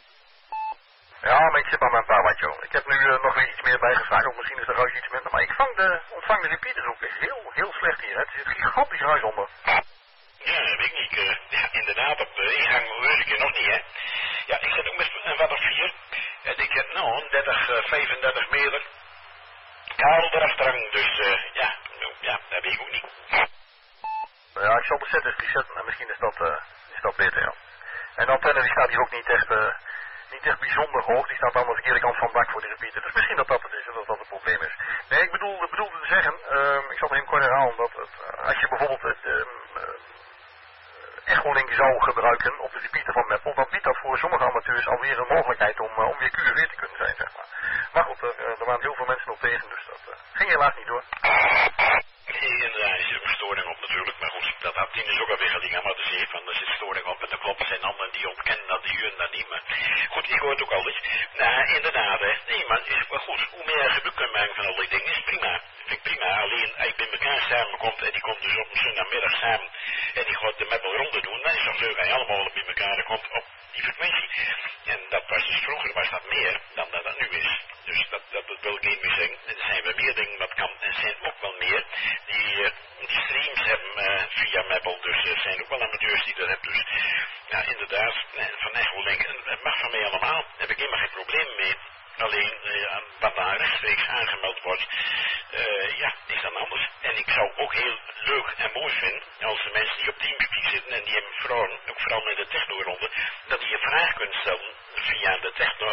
Ja, maar ik zit maar mijn paar watje. Ik heb nu nog weer iets meer bijgevraagd, of misschien is de ruis iets minder, maar ik ontvang de repeaters ook heel slecht hier. Het zit gigantisch ruis onder. Ja, weet ik niet. Ja, inderdaad, op de ingang hoor ik je nog niet, hè. Ja, ik zit ook met een wat of 4. En ik heb nou 35 meter kabel erachterhangen, dus ja, dat weet ik ook niet. Ja, ik zal de set eens resetten en misschien is dat beter, ja. En de antenne die staat hier ook niet echt bijzonder hoog, die staat aan de verkeerde kant van het dak voor de repeater. Dus misschien dat het is, dat het probleem is. Nee, ik bedoelde te zeggen, ik zal het even kort herhalen, dat als je bijvoorbeeld het echolink zou gebruiken op de repeater van Meppel, dan biedt dat voor sommige amateurs alweer een mogelijkheid om weer QRV te kunnen zijn, zeg maar. Maar goed, er waren heel veel mensen op tegen, dus dat ging helaas niet door. Nee, inderdaad, is er een storing op natuurlijk, maar goed, dat had Tinus ook alweer gedramatiseerd, want er zit storing op en dan klopt zijn anderen die ontkennen dat, die huren dat niet, maar goed, ik hoor het ook altijd. Nou, inderdaad, hè, nee, maar is wel goed, hoe meer gebruik kunnen maken van al die dingen is prima, vind ik prima, alleen als je bij elkaar samenkomt en die komt dus op een zondagmiddag samen en die gaat de Meppel ronde doen, dan is het leuk als je allemaal bij elkaar komt op die frequentie. En dat was dus vroeger was dat meer dan dat het nu is. Dus dat wil ik niet meer zeggen. Er zijn wel meer dingen wat kan. En er zijn ook wel meer die streams hebben via Meppel. Dus er zijn ook wel amateurs die dat hebben. Dus ja, inderdaad, van Echolink. Het mag van mij allemaal. Daar heb ik helemaal geen probleem mee. Alleen wat daar rechtstreeks aangemeld wordt, ja, is dan anders. En ik zou ook heel leuk en mooi vinden als de mensen die op Teamspeak zitten en die hebben vragen, ook vooral met de technoronde, dat die een vraag kunnen stellen via de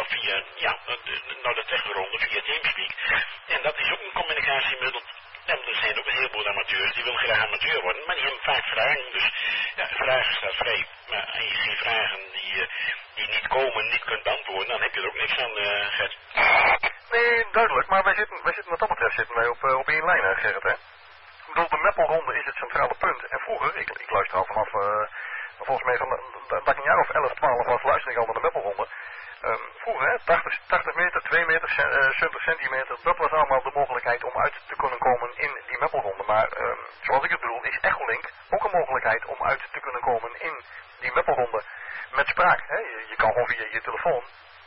technoronde via Teamspeak. En dat is ook een communicatiemiddel. En er zijn ook een heleboel amateurs die willen graag amateur worden, maar die hebben vaak vragen. Dus ja, vragen staat vrij. Maar als je geen vragen die niet komen, niet kunt beantwoorden, dan heb je er ook niks aan, Gert. Nee, duidelijk, maar wij zitten wat dat betreft zitten wij op één lijn, Gerrit, hè. Ik bedoel, de Meppelronde is het centrale punt. En vroeger, ik luister al vanaf, volgens mij dat ik een jaar of 11, 12 was, luister ik al naar de Meppelronde. Vroeger, hè, 80 meter, 2 meter, 70 centimeter, dat was allemaal de mogelijkheid om uit te kunnen komen in die Meppelronde. Maar zoals ik het bedoel, is Echolink ook een mogelijkheid om uit te kunnen komen in die Meppelronde met spraak. Hè. Je kan gewoon via je telefoon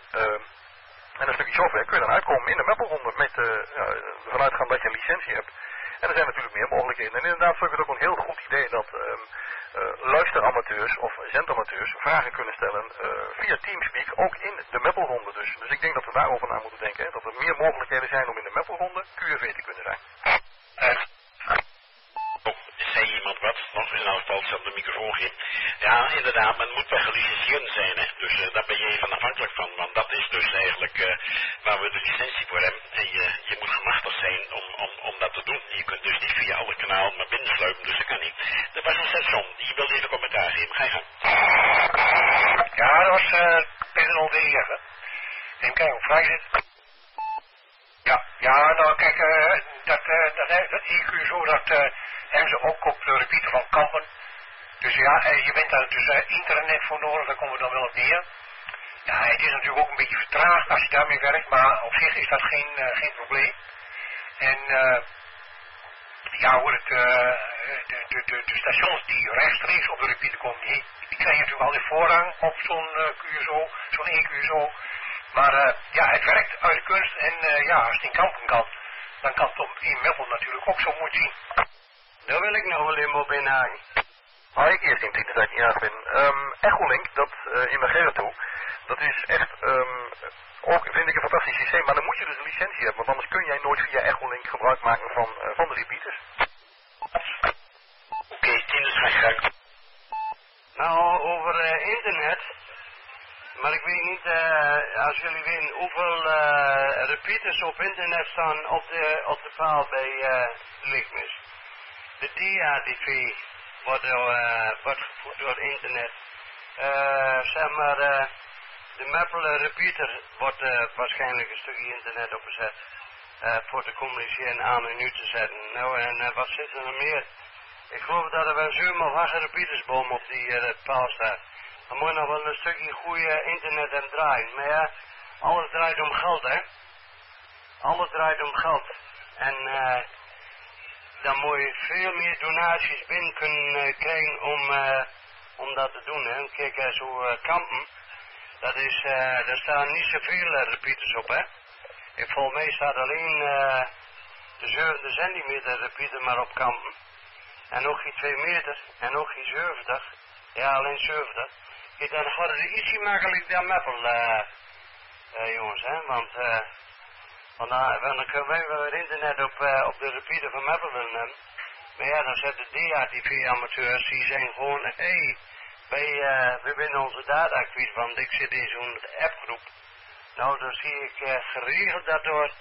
en een stukje software kun je dan uitkomen in de Meppelronde met vanuitgaan dat je een licentie hebt. En er zijn natuurlijk meer mogelijkheden. En inderdaad vind ik het ook een heel goed idee dat luisteramateurs of zendamateurs vragen kunnen stellen via Teamspeak ook in de Meppelronde. Dus ik denk dat we daarover na moeten denken. Hè, dat er meer mogelijkheden zijn om in de Meppelronde QRV te kunnen zijn. Zei iemand wat? Nog in elk geval op de microfoon geven. Ja, inderdaad, men moet wel gelicenseerd zijn. Hè. Dus daar ben je even afhankelijk van. Want dat is dus eigenlijk waar we de licentie voor hebben. En je moet gemachtigd zijn om dat te doen. Je kunt dus niet via alle kanalen maar binnensluipen, dus dat kan niet. Er was een station, die wilde even commentaar geven. Ga je gang. Ja, dat was Peter Oldeer, hè. Even kijken hoe vrij zit. Ja, nou kijk, dat EQ zo, dat hebben ze ook op de repeater van Kampen. Dus ja, je bent daar dus internet voor nodig, daar komen we dan wel op neer. Ja, het is natuurlijk ook een beetje vertraagd als je daarmee werkt, maar op zich is dat geen probleem. En ja hoor, de stations die rechtstreeks op de repeater komen, die krijgen natuurlijk altijd voorrang op zo'n QSO, zo'n EQSO. Maar ja, het werkt uit de kunst en ja, als het in Kampen kan, dan kan het in Meppel natuurlijk ook zo mooi zien. Daar wil ik nog wel even op inhaken. Ik eerst in dat ik niet aan ben. Echolink, dat in Magera toe, dat is echt, ook vind ik een fantastisch systeem, maar dan moet je dus een licentie hebben, want anders kun jij nooit via Echolink gebruik maken van de repeaters. Oké, 10 is graag. Nou, over internet, maar ik weet niet, als jullie weten hoeveel repeaters op internet staan op de paal bij Lichtmis. De DADV wordt gevoerd door internet. Zeg maar, de Maple repeater wordt waarschijnlijk een stukje internet opgezet. Voor te communiceren aan en nu te zetten. Nou, en wat zit er nog meer? Ik geloof dat er wel 7 of 8 repeatersboom op die paal staat. Dan moet je nog wel een stukje goede internet aan draaien. Maar ja, alles draait om geld, hè. Alles draait om geld. En dan moet je veel meer donaties binnen kunnen krijgen om dat te doen, hè. Kijk, zo kampen, daar staan niet zoveel repeaters op, hè. Volgens mij staat alleen de 7 centimeter repeater maar op kampen. En nog geen 2 meter, en nog geen 70. Ja, alleen 70. Kijk, dan gaat het ietsje makkelijk dan Maple, jongens, hè. Want dan kunnen wij wel het internet op de repeater van Maple willen hebben. Maar ja, dan zetten DATV-amateurs, die zeggen gewoon, hé, we winnen onze data kwijt, want ik zit in zo'n appgroep. Nou, dan zie ik geregeld dat door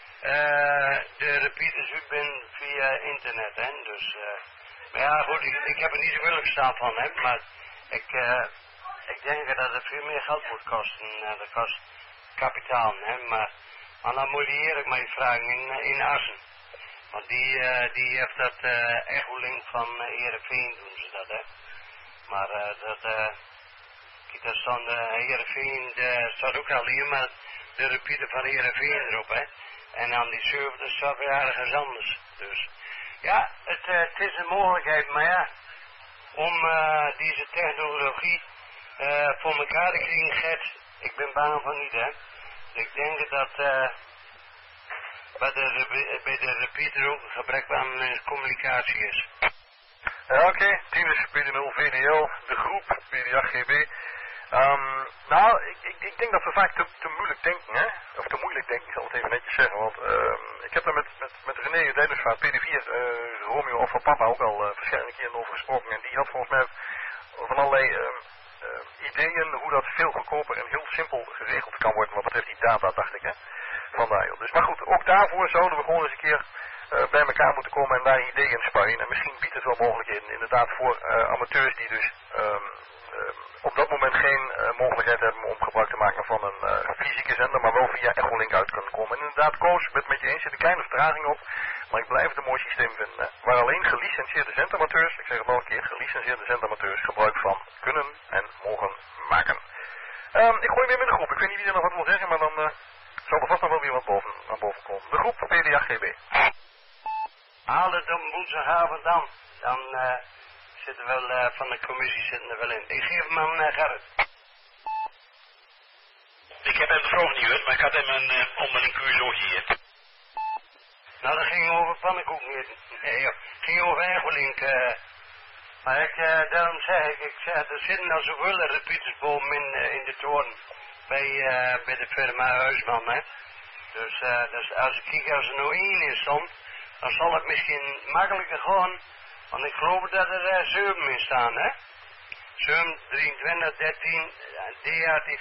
de repeaters uit ben via internet, hè. Dus, maar ja, goed, ik heb er niet zoveel verstaan van, hè, maar ik denk dat het veel meer geld moet kosten. Dat kost kapitaal, hè, maar dan moet je eerlijk maar vragen in Assen. Want die heeft dat Echolink van Heerenveen, doen ze dat, hè. Maar kijk, daar staan Heerenveen, staat ook al hier, maar de repeater van Heerenveen erop, hè. En dan die server staat weer ergens anders. Dus ja, het is een mogelijkheid, maar ja, om deze technologie voor elkaar te krijgen, Gert, ik ben bang van niet, hè. Ik denk dat bij de repeater ook een gebrek aan communicatie is. Ja, oké. Team is PD0 VDL, de groep PD8GB. Nou, ik denk dat we vaak te moeilijk denken, hè? Of te moeilijk denken, ik zal het even netjes zeggen. Want ik heb daar met René Dennis van PD4, Romeo of van Papa ook al verschillende keren over gesproken. En die had volgens mij van allerlei ideeën hoe dat veel goedkoper en heel simpel geregeld kan worden wat betreft die data, dacht ik, hè. Vandaar. Dus, maar goed, ook daarvoor zouden we gewoon eens een keer bij elkaar moeten komen en daar ideeën spuien. En misschien biedt het wel mogelijkheden inderdaad voor amateurs die dus op dat moment geen mogelijkheid hebben om gebruik te maken van een fysieke zender, maar wel via Echolink uit kunnen komen. En inderdaad, Koos, ik ben het met je eens, zit een kleine vertraging op, maar ik blijf het een mooi systeem vinden. Hè, waar alleen gelicenseerde zendamateurs, ik zeg het nog een keer, gelicenseerde zendamateurs gebruik van kunnen en mogen maken. Ik gooi weer met de groep, ik weet niet wie er nog wat wil zeggen, maar dan zal er vast nog wel weer wat naar boven komen. De groep PD8GB. Haal het op woensdagavond dan. Dan zitten wel van de commissie zitten er wel in. Ik geef hem aan Gerrit. Ik heb hem de vraag niet gehoord, maar ik had hem een onderling QSO hier. Nou, dat ging over pannenkoeken eten. Nee, joh. Het ging over Echolink. Maar daarom zeg ik er zitten al zoveel repeatersbomen in de toren bij de firma Huisman, hè. Dus als ik kijk, als er nou 1 in stond, dan zal het misschien makkelijker gaan, want ik geloof dat er 7 in staan, hè. 7, 23, 13, DATV,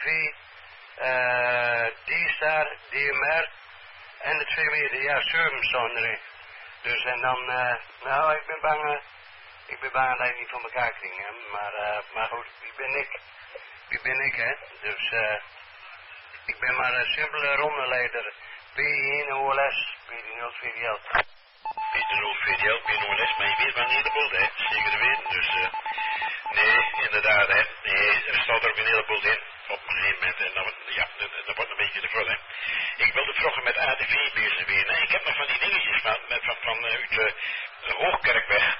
D-Star, DMR en de 2 meer, ja, 7 staan erin. Dus en dan, nou, ik ben bang dat ik niet van elkaar kring, hè. Maar goed, wie ben ik, hè. Dus ik ben maar een simpele rondeleider. P1 OLS, P0 VDL. P0 VDL, P0S, maar je weet wanneer de boel, hè. Zeker weten, dus nee, inderdaad, hè. Nee, er staat er ook een heleboel in op een gegeven moment. En dan, ja, dat wordt een beetje de vraag, hè. Ik wilde vroeger met ATV bezig weer. Nee, ik heb nog van die dingetjes vanuit de Hoogkerkweg.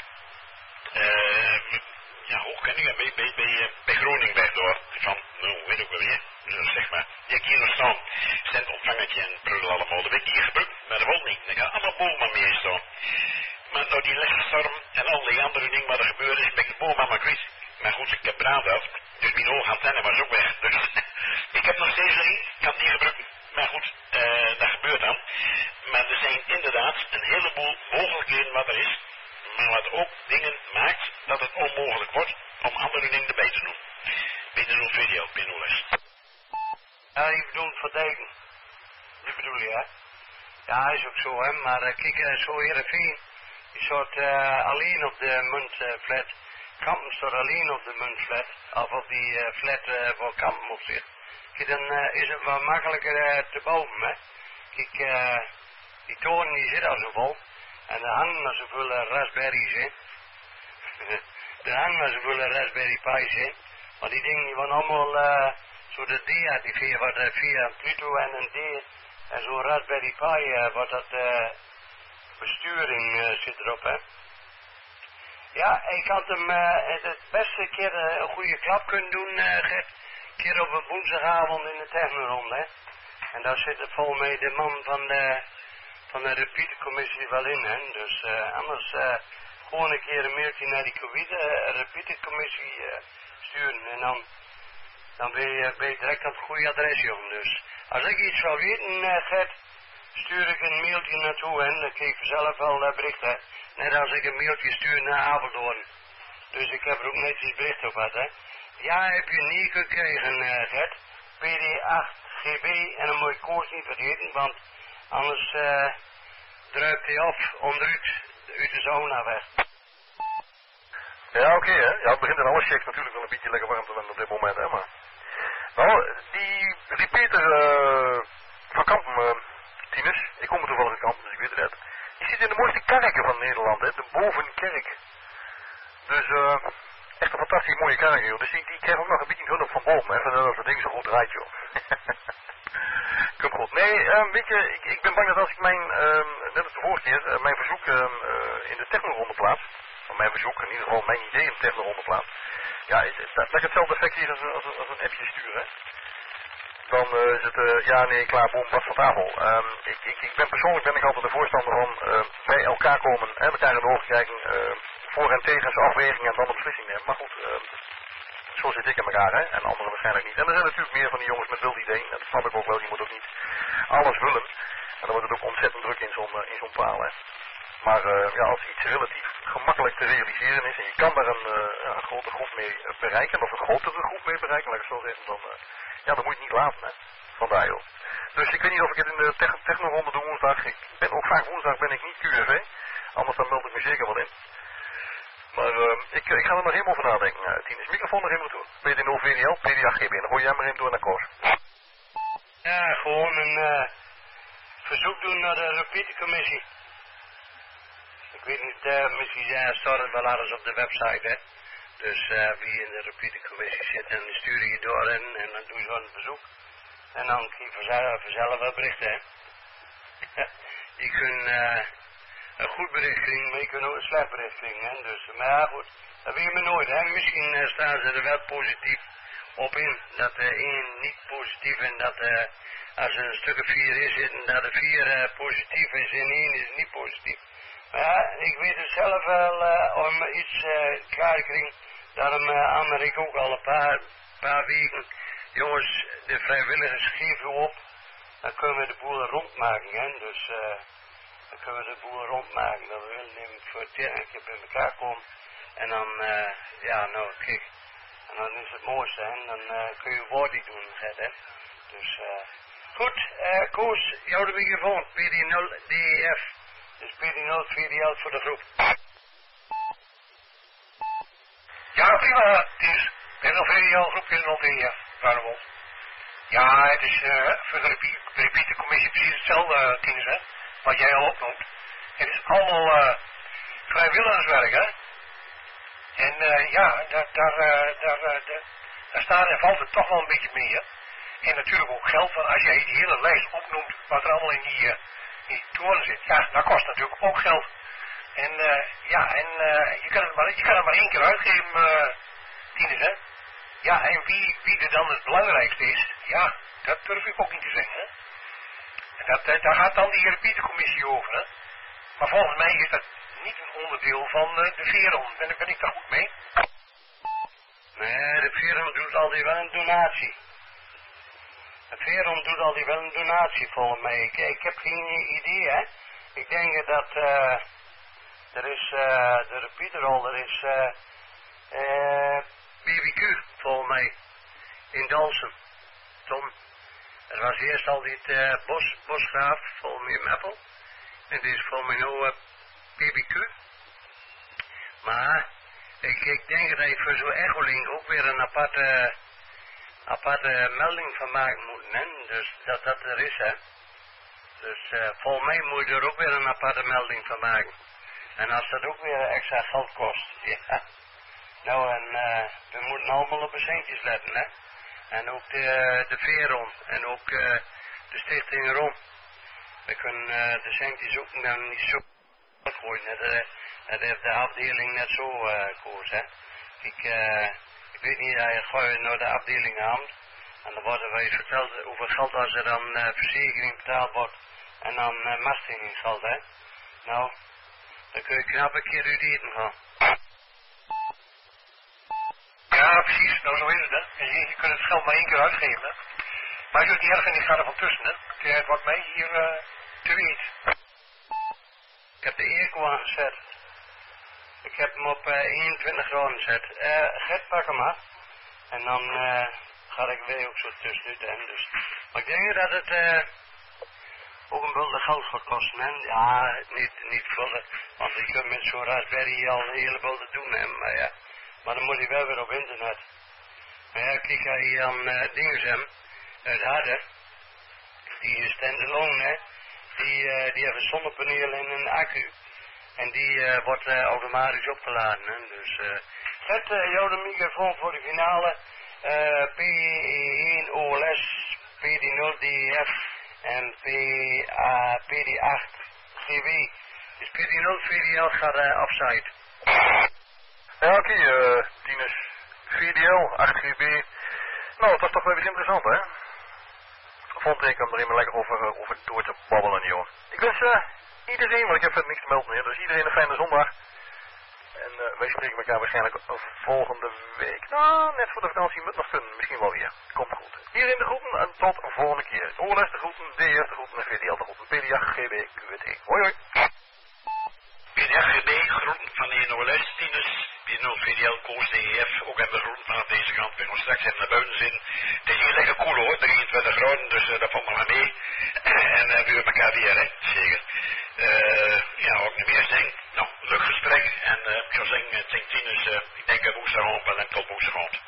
Ja, Hoogkerkweg, bij Groningenweg door. Van, nou, weet ik wel weer. Dus zeg maar, die hier nog staan. Zendontvangertje en prullen allemaal. Dat heb ik hier gebruikt, maar dat wil niet. Dan gaan allemaal bomen mee staan. Maar door die lichtstorm en al die andere dingen wat er gebeurd is, ben ik boven aan mijn quiz. Maar goed, ik heb brand af, dus mijn hoogantenne was ook weg. Dus ik heb nog steeds liggen, ik kan het niet gebruiken. Maar goed, dat gebeurt dan. Maar er zijn inderdaad een heleboel mogelijkheden wat er is. Maar wat ook dingen maakt dat het onmogelijk wordt om andere dingen erbij te doen. Binnen een video, binnen les. Ja, die bedoelt verdedigen. Die bedoel je, hè? Ja, is ook zo, hè. Maar kijk, zo Heerenveen, die soort alleen op de muntflat. Kampen staat alleen op de muntflat. Of op die flat voor Kampen op zich. Kijk, dan is het wat makkelijker te bouwen, hè. Kijk, die toren die zit al zo vol. En er hangen maar zoveel raspberries in. Er hangen maar zoveel raspberry pi's in. Maar die dingen die worden allemaal zo de deactiveren, wat via Pluto en een D en zo'n Raspberry Pi, wat dat besturing zit erop, hè. Ja, ik had hem het beste keer een goede klap kunnen doen, Gert. Een keer op een woensdagavond in de technoronde, hè. En daar zit er volgens mij de man van de repeatercommissie wel in, hè. Dus anders gewoon een keer een mailtje naar die repeatercommissie sturen en dan ben je direct op het goede adres, jongen. Dus als ik iets wil weten, Gert, stuur ik een mailtje naartoe en dan krijg ik zelf wel berichten. Net als ik een mailtje stuur naar Apeldoorn. Dus ik heb er ook netjes bericht op gehad, hè. Ja, heb je niet gekregen, Gert. PD8 GB en dan moet je koers niet vergeten, want anders druipt hij af onderuit uit de sauna weg. Ja, oké, hè. Ja, het begint in alle checks natuurlijk wel een beetje lekker warm te worden op dit moment, hè, maar... Nou, die repeater van Kampen, Tinus, ik kom er toevallig uit Kampen, dus ik weet het net. Die zit in de mooiste kerken van Nederland, hè, de Bovenkerk. Dus, echt een fantastisch mooie kerk, joh. Dus die krijgt ook nog een beetje hulp van boven, hè, vandaar dat het ding zo goed draait, joh. Komt goed. Nee, weet je, ik ben bang dat als ik mijn, net als de vorige keer, mijn verzoek in de technoronde plaats, van mijn verzoek, in ieder geval mijn idee in de technoronde plaats, ja, dat ik hetzelfde effect is als een appje sturen, hè. Dan is het, ja, nee, klaar, boom, was van tafel. Ik ben persoonlijk altijd de voorstander van bij elkaar komen en elkaar in de ogen kijken, voor en tegen zijn afwegingen en dan een beslissing nemen. Maar goed, zo zit ik in elkaar, hè, en anderen waarschijnlijk niet. En er zijn natuurlijk meer van die jongens met wild ideeën, dat snap ik ook wel, die moet ook niet alles willen. En dan wordt het ook ontzettend druk in zo'n paal, hè. Maar ja, als iets relatief gemakkelijk te realiseren is en je kan daar een grote groep mee bereiken, of een grotere groep mee bereiken, laat ik het zo zeggen, dan, ja, dan moet je het niet laten, hè. Vandaar, joh. Dus ik weet niet of ik het in de technoronde doe woensdag. Ik ben ook vaak woensdag ben ik niet QFV, anders dan meld ik me zeker wel in. Maar ik ga er nog helemaal over nadenken. Tinus, microfoon nog helemaal toe. PD0 VDL, PD8 GB. Dan gooi jij maar even door naar Koos. Ja, gewoon een verzoek doen naar de repeatercommissie. Ik weet niet, misschien staat het wel alles op de website, hè. Dus wie in de repeatercommissie zit, en dan stuur je door en dan doe je zo'n verzoek. En dan krijg je vanzelf wel berichten, hè. Die kunnen een goed bericht krijgen, maar je kunt ook een slecht bericht krijgen, hè. Dus, maar ja, goed, dat weet je me nooit, hè. Misschien staan ze er wel positief op in, dat de 1 niet positief en dat als er een stuk of 4 is, dat er 4 positief is en 1 is niet positief. Maar ja, ik weet het zelf wel om iets klaar te krijgen. Daarom aanmer ik ook al een paar weken. Jongens, de vrijwilligers geven op. Dan kunnen we de boel rondmaken, hè. Dus dan kunnen we de boel rondmaken. Dat we willen nemen voor het een keer bij elkaar komen. En dan, ja, nou kijk. En dan is het mooiste, hè. Dan kun je woordie doen, hè. Dus goed, Koos, jou de microfoon. PD0 DEF. Dus PD0 VDL voor de groep. Ja, prima, Tinus. PD0 VDL, groep PD0 VDF, Ruinewold. Ja, het is voor de repeatercommissie precies hetzelfde, Tinus, hè. Wat jij al opnoemt. Het is allemaal vrijwilligerswerk, hè. En ja, daar staat en valt het toch wel een beetje mee, hè. En natuurlijk ook geld, want als jij die hele lijst opnoemt wat er allemaal in die toren zit, ja, dat kost natuurlijk ook geld. En ja, en je kan het maar 1 keer uitgeven, Tinus, hè. Ja, en wie er dan het belangrijkste is, ja, dat durf ik ook niet te zeggen, hè. En daar gaat dan die repeatercommissie over, hè. Maar volgens mij is dat niet een van de Veron. Ben ik daar goed mee? Nee, de Veron doet altijd wel een donatie. De Veron doet altijd wel een donatie volgens mij. Ik heb geen idee, hè. Ik denk dat er is de repeaterhol, er is BBQ volgens mij in Dalsem. Tom, er was eerst al dit Bosgraaf volgens mij in Meppel. En dit is volgens mij nu BBQ. Maar ik denk dat je voor zo'n Echolink ook weer een aparte melding van maken moet. Hè? Dus dat er is, hè. Dus volgens mij moet je er ook weer een aparte melding van maken. En als dat ook weer extra geld kost, ja. Nou, en we moeten allemaal op de centjes letten, hè. En ook de Veron en ook de Stichting Rom. We kunnen de centjes ook dan niet zo gooien. Dat heeft de afdeling net zo gekozen, hè. Ik weet niet, ga je naar de afdeling aan en dan worden wij verteld hoeveel geld als er dan verzekering betaald wordt en dan mastigingsgeld, hè. Nou, dan kun je knap een keer uit eten gaan. Ja, precies. Nou, zo is het, hè. Je kunt het geld maar 1 keer uitgeven, hè. Maar als je het niet erg vindt, ik ga er van tussen, hè. Kun jij het wat mee hier te weten? Ik heb de airco aangezet. Ik heb hem op 21 graden gezet. Gert, pak hem af. En dan ga ik weer ook zo tussenuit. En dus. Maar ik denk dat het ook een bulde geld gaat kosten. Hè? Ja, niet vullen. Want je kunt met zo'n Raspberry al een hele bulde doen. Hè? Maar ja, maar dan moet hij wel weer op internet. Maar ja, kijk, hij hier aan Dingesem uit Harden. Die is standalone, hè. Die hebben zonnepaneel en een accu. En die wordt automatisch opgeladen. Hè. Dus zet jou de microfoon voor de finale. P1 OLS, PD0 DEF en PD8 GW. Dus PD0 VDL gaat offside. Ja, oké, Tinus. VDL, 8 GB. Nou, dat was toch wel weer interessant, hè? Vond ik om er even lekker over door te babbelen, joh. Ik wens iedereen, want ik heb verder niks te melden meer, dus iedereen een fijne zondag. En wij spreken elkaar waarschijnlijk volgende week. Nou, net voor de vakantie moet nog kunnen, misschien wel weer. Komt goed. Hier in de groeten en tot de volgende keer. OLS de groeten, DF de groeten en VDL de groeten. PDA, GB, QWT. Hoi hoi. PDA, GB, groeten van de OLS, Tinus. P0 VDL, Koos, DEF, ook hebben we groeten vanaf deze kant. We gaan straks even naar buiten zitten. Het is hier lekker koel hoor, 23 graden, dus dat valt maar mee. En we hebben elkaar weer, hè, zeker. Ja, ook niet meer denk. Nou, leuk gesprek. En ik zou zeggen, Tinus, ik denk dat woensdagavond wel en tot woensdagavond.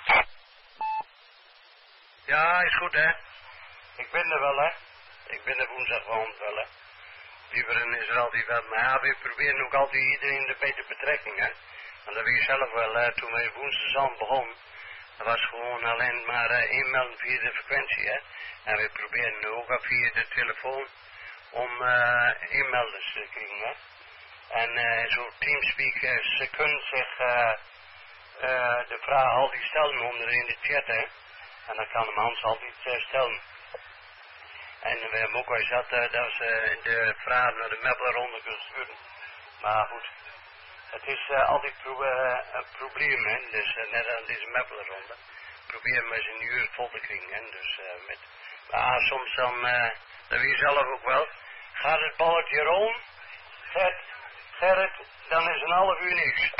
Ja, is goed, hè. Ik ben er wel, hè. Ik ben er woensdagavond wel, hè. Liever is er altijd wel, maar ja, we proberen ook altijd iedereen erbij te betrekken, hè. Want dat weet je zelf wel, toen wij woensdagavond begonnen, dat was gewoon alleen maar inmelden via de frequentie, hè. En we proberen nu ook al via de telefoon om inmelders te krijgen, hè. En zo Teamspeak, ze kunnen zich de vraag altijd stellen onder in de chat, hè. En dan kan de mens altijd stellen. En we hebben ook al gezegd dat ze de vraag naar de Meppeler-ronde kunnen sturen. Maar goed, het is altijd een probleem, hè. Dus net aan deze Meppeler-ronde proberen we ze een uur vol te krijgen, hè. Dus maar soms dan, dat weet je zelf ook wel, gaat het balletje rond, Gerrit, dan is een half uur niks.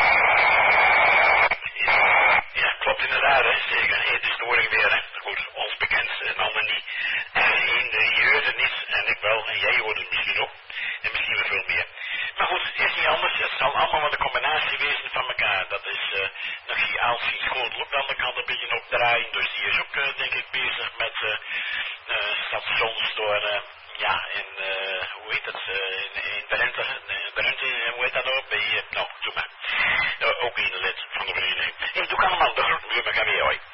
Ja, klopt inderdaad, hè. Zeker. Het is door weer, hè. Goed, ons bekend, en ander niet. Je hoort het niet, en ik wel, en jij hoort het misschien ook. En misschien wel veel meer. Maar goed, het is niet anders. Het zal allemaal wat een combinatie wezen van elkaar. Dat is nog die Aalsien school op de andere kant een beetje opdraaien. Dus die is ook, denk ik, bezig met stations door... ja, hoe heet dat, in Drenthe, hoe heet dat ook? Bij, nou, doe maar. Ook in de lid van de vereniging. Hé, doe allemaal de groeten, we elkaar weer, hoi.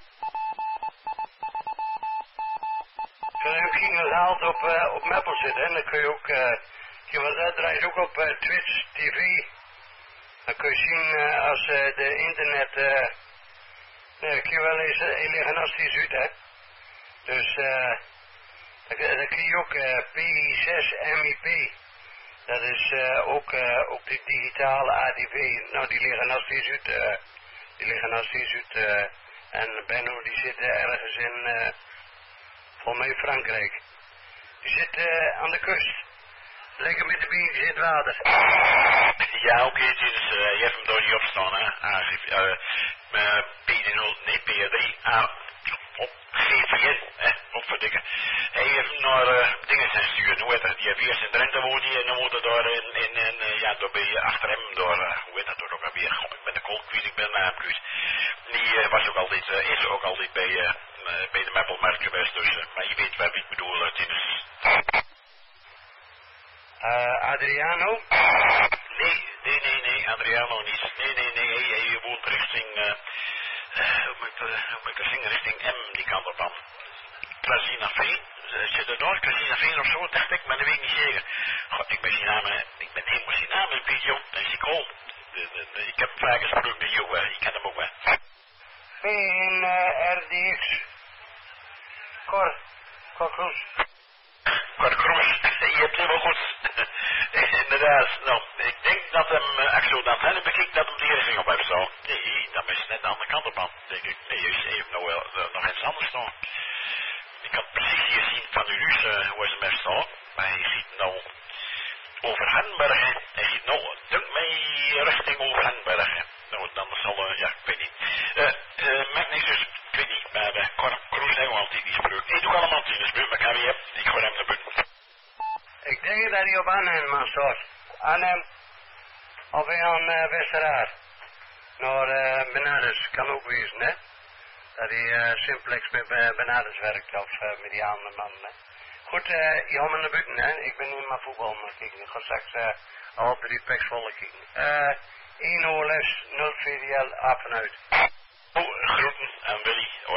Kun je ook geen haalt op Meppel zitten, en dan kun je ook, dat draait ook op Twitch TV. Dan kun je zien als de internet, nee, kun je wel eens liggen als die is uit, hè. Dus, dan krijg je ook PI6 MIP. Dat is ook op die digitale ADV. Nou, die liggen nog steeds uit. En Benno die zit ergens in, volgens mij Frankrijk. Die zit aan de kust. Lekker met de biertjes in het water. Ja, oké, dus je hebt hem door niet opstaan, hè. PR3, op GVN, op verdikken. Hij heeft hem naar dingen zijn sturen, hoe heet dat? Die heeft eerst in Drenthe woont hij en dan moet hij daar ja, daar ben je achter hem door, hoe heet dat door ook alweer? Goh, ik ben de koolkwiet, ik ben naam kwijt. Die was ook altijd, is ook altijd bij de Meppelmarkt geweest, dus, maar je weet wat ik bedoel, Tinus. Adriano? Nee, Adriano niet. Nee, hij woont richting, hoe moet ik zeggen, richting M, die kant op aan. Casina Veen, zit er door, Casina Veen of zo, dacht ik, maar dat weet ik niet zeker. God, ik ben helemaal zijn naam in video, dat is die kool. Ik heb vaak gesproken met jou, ik ken hem ook wel. Veen, RDX. Cor Kroes. Cor Kroes, je hebt helemaal goed. Inderdaad, nou, ik denk dat hem, Axel, dat hij bekijkt dat hem die richting op heeft zo. Nee, dat is net de andere kant op aan, denk ik. Nee, hij heeft nou wel nog iets anders staan. Ik kan precies hier zien van uw huis, hoe is hem heeft staan. Maar hij ziet nou over Hanbergen. Hij ziet nou, denk mij, richting over Hanbergen. Nou, dan zal, ja, ik weet niet. Maakt niks dus, ik weet niet, maar Cor Kroes heeft altijd die spreuk. Ik doe allemaal in de spreuk, maar kan weer, ik hoor hem naar buiten. Ik denk dat hij op Arnhem staat. Arnhem. Of hij aan Westeraar. Naar Benaders kan ook wezen, hè. Dat hij simplex met Benaders werkt of met die andere man. Hè. Goed, je gaat me naar buiten, hè. Ik ben niet maar voetbal, maar kijk, ik ga straks al 3 packs volle kijken. 1 OLS, 0 VDL, af en uit. Groeten aan Willy.